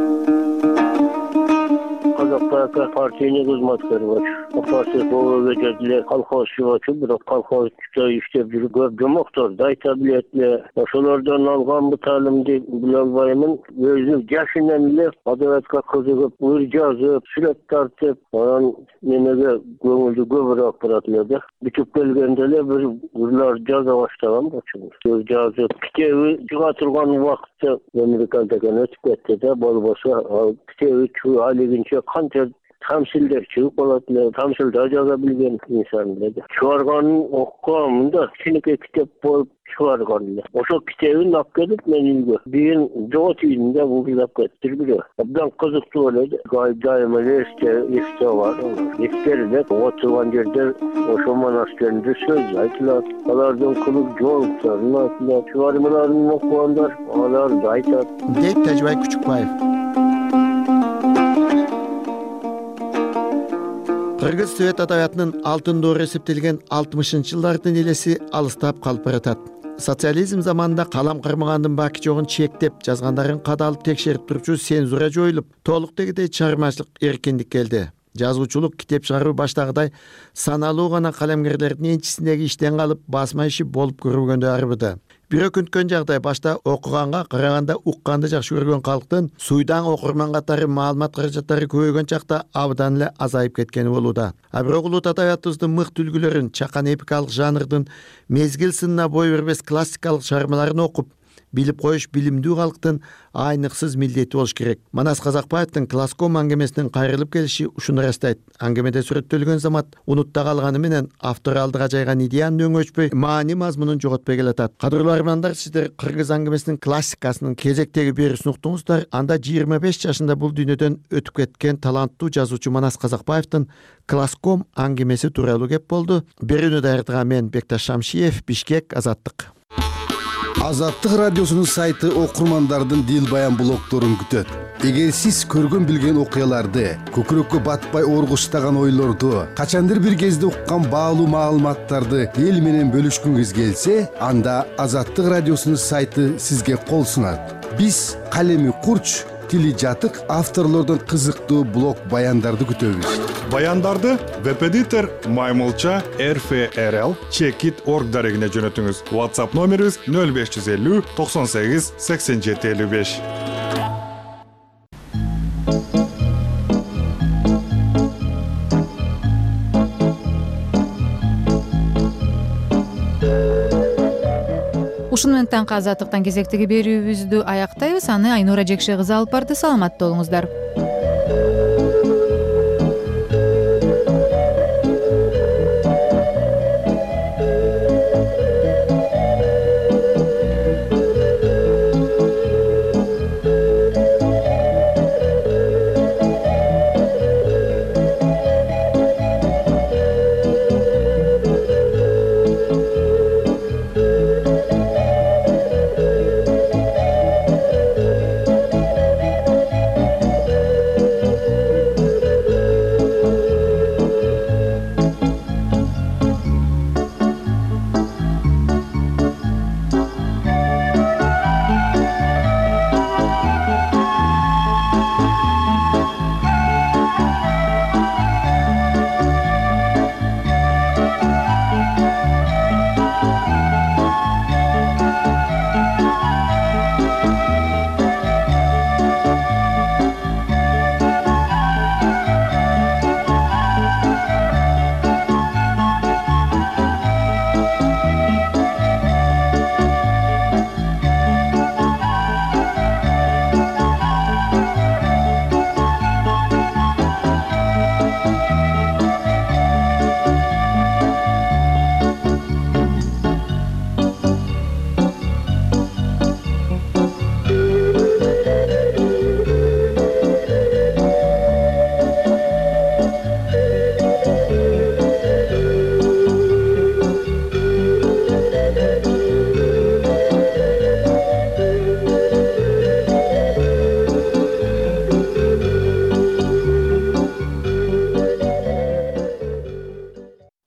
Казакбаевка партийный кызматкер болчу. Партия болуп кетти, колхозчу болчу, бирок колхозчу иштеп жүрүп көп жомокторду айта билет эле. Ошолордон алган бу таалимди биле албаймын. Өзү жашынан эле адабиятка кызыгып, ыр жазып, сүрөт тартып, анан менеге көңүлдү көбүрөөк бурат эле да. Бүтүп келгенде эле бир ырлар жаза баштаган болчу. Ыр жазып, китеби чыга турган убакытта Америкада экен өтүп кетти да, болбосо ал китеби чыгып алигинче канча тамсилдер чыгып калат эле, тамсилда жаза билген инсан эле. Чыгарганын окугам да, кичинекей китеп болуп чыгарган эле. Ошол китебин алып келип мен үйгө бирин жоо тийинде угуйлап кетти бирөө. Абдан кызыктуу эле. Дайыма эсте эсте бар. Эскерилет, отурган жерде ошол монастырында сөз айтылат. Алардын кылып жоолуктарын айтылат. Чыгармаларын окугандар аларды айтат. Дейт Тажыбай Күчүкбаев. Кыргыз совет адабиятынын алтын доору эсептелген алтымышынчы жылдардын элеси алыстап калып баратат. Социализм заманында калам кармагандын баки жогун чектеп, жазгандарын кадалып текшерип турчу цензура жоюлуп, толуктегидей чыгармачылык эркиндик келди. Жазуучулук, китеп чыгаруу баштагыдай саналуу гана калемгерлердин энчисиндеги иштен калып, басма иши болуп көрүнгөндө арбыды. Бирок күнткөн жагдай башта окуганга караганда укканды жакшы көргөн калктын суйдаң окурман катары маалымат каражаттары көбөйгөн чакта абдан эле азайып кеткени болууда. А бирок улут адабиятыбыздын мыкты үлгүлөрүн, чакан эпикалык жанрдын мезгил сынына бой бербес классикалык чыгармаларын окуп, билип коюш билимдүү калктын айныксыз милдети болуш керек. Манас Казакбаевдин Класском аңгемесинин кайрылып келиши ушуну ырастайт. Аңгемеде сүрөттөлгөн замат унутта калганы менен автор алдыга жайган идеянын өңөчпөй, маани мазмунун жоготпой келатат. Кадырлуу армандар, сиздер Кыргыз аңгемесинин классикасынын кезектеги берүүсүн уктуңуздар. Анда жыйырма беш жашында бул дүйнөдөн өтүп кеткен таланттуу жазуучу Манас Казакбаевдин Класском аңгемеси тууралуу кеп болду. Берүүнү даярдаган мен Бекташ Шамшиев, Бишкек, Азаттык. Азаттык радиосунун сайты окурмандардын дил баян блогторун күтөт. Эгер сиз көргөн билген окуяларды, көкүрөккө батпай оргуштаган ойлорду, качандыр бир кезде уккан баалуу маалыматтарды эл менен бөлүшкүңүз келсе, анда Азаттык радиосунун сайты сизге кол сунат. Биз калеми курч, тили жатык авторлордон кызыктуу блог баяндарды күтөбүз. Баяндарды веб-эдитор Маймылча эр эф эр эл чекит точка орг дарегине жөнөтүңүз. WhatsApp номерибиз нөл беш жүз элүү токсон сегиз сексен жети элүү беш. Ушуну менен таңкы Азаттыктан кезектеги берүүбүздү аяктайбыз. Аны Айнура Жекше кызы алып барды. Саламатта болуңуздар.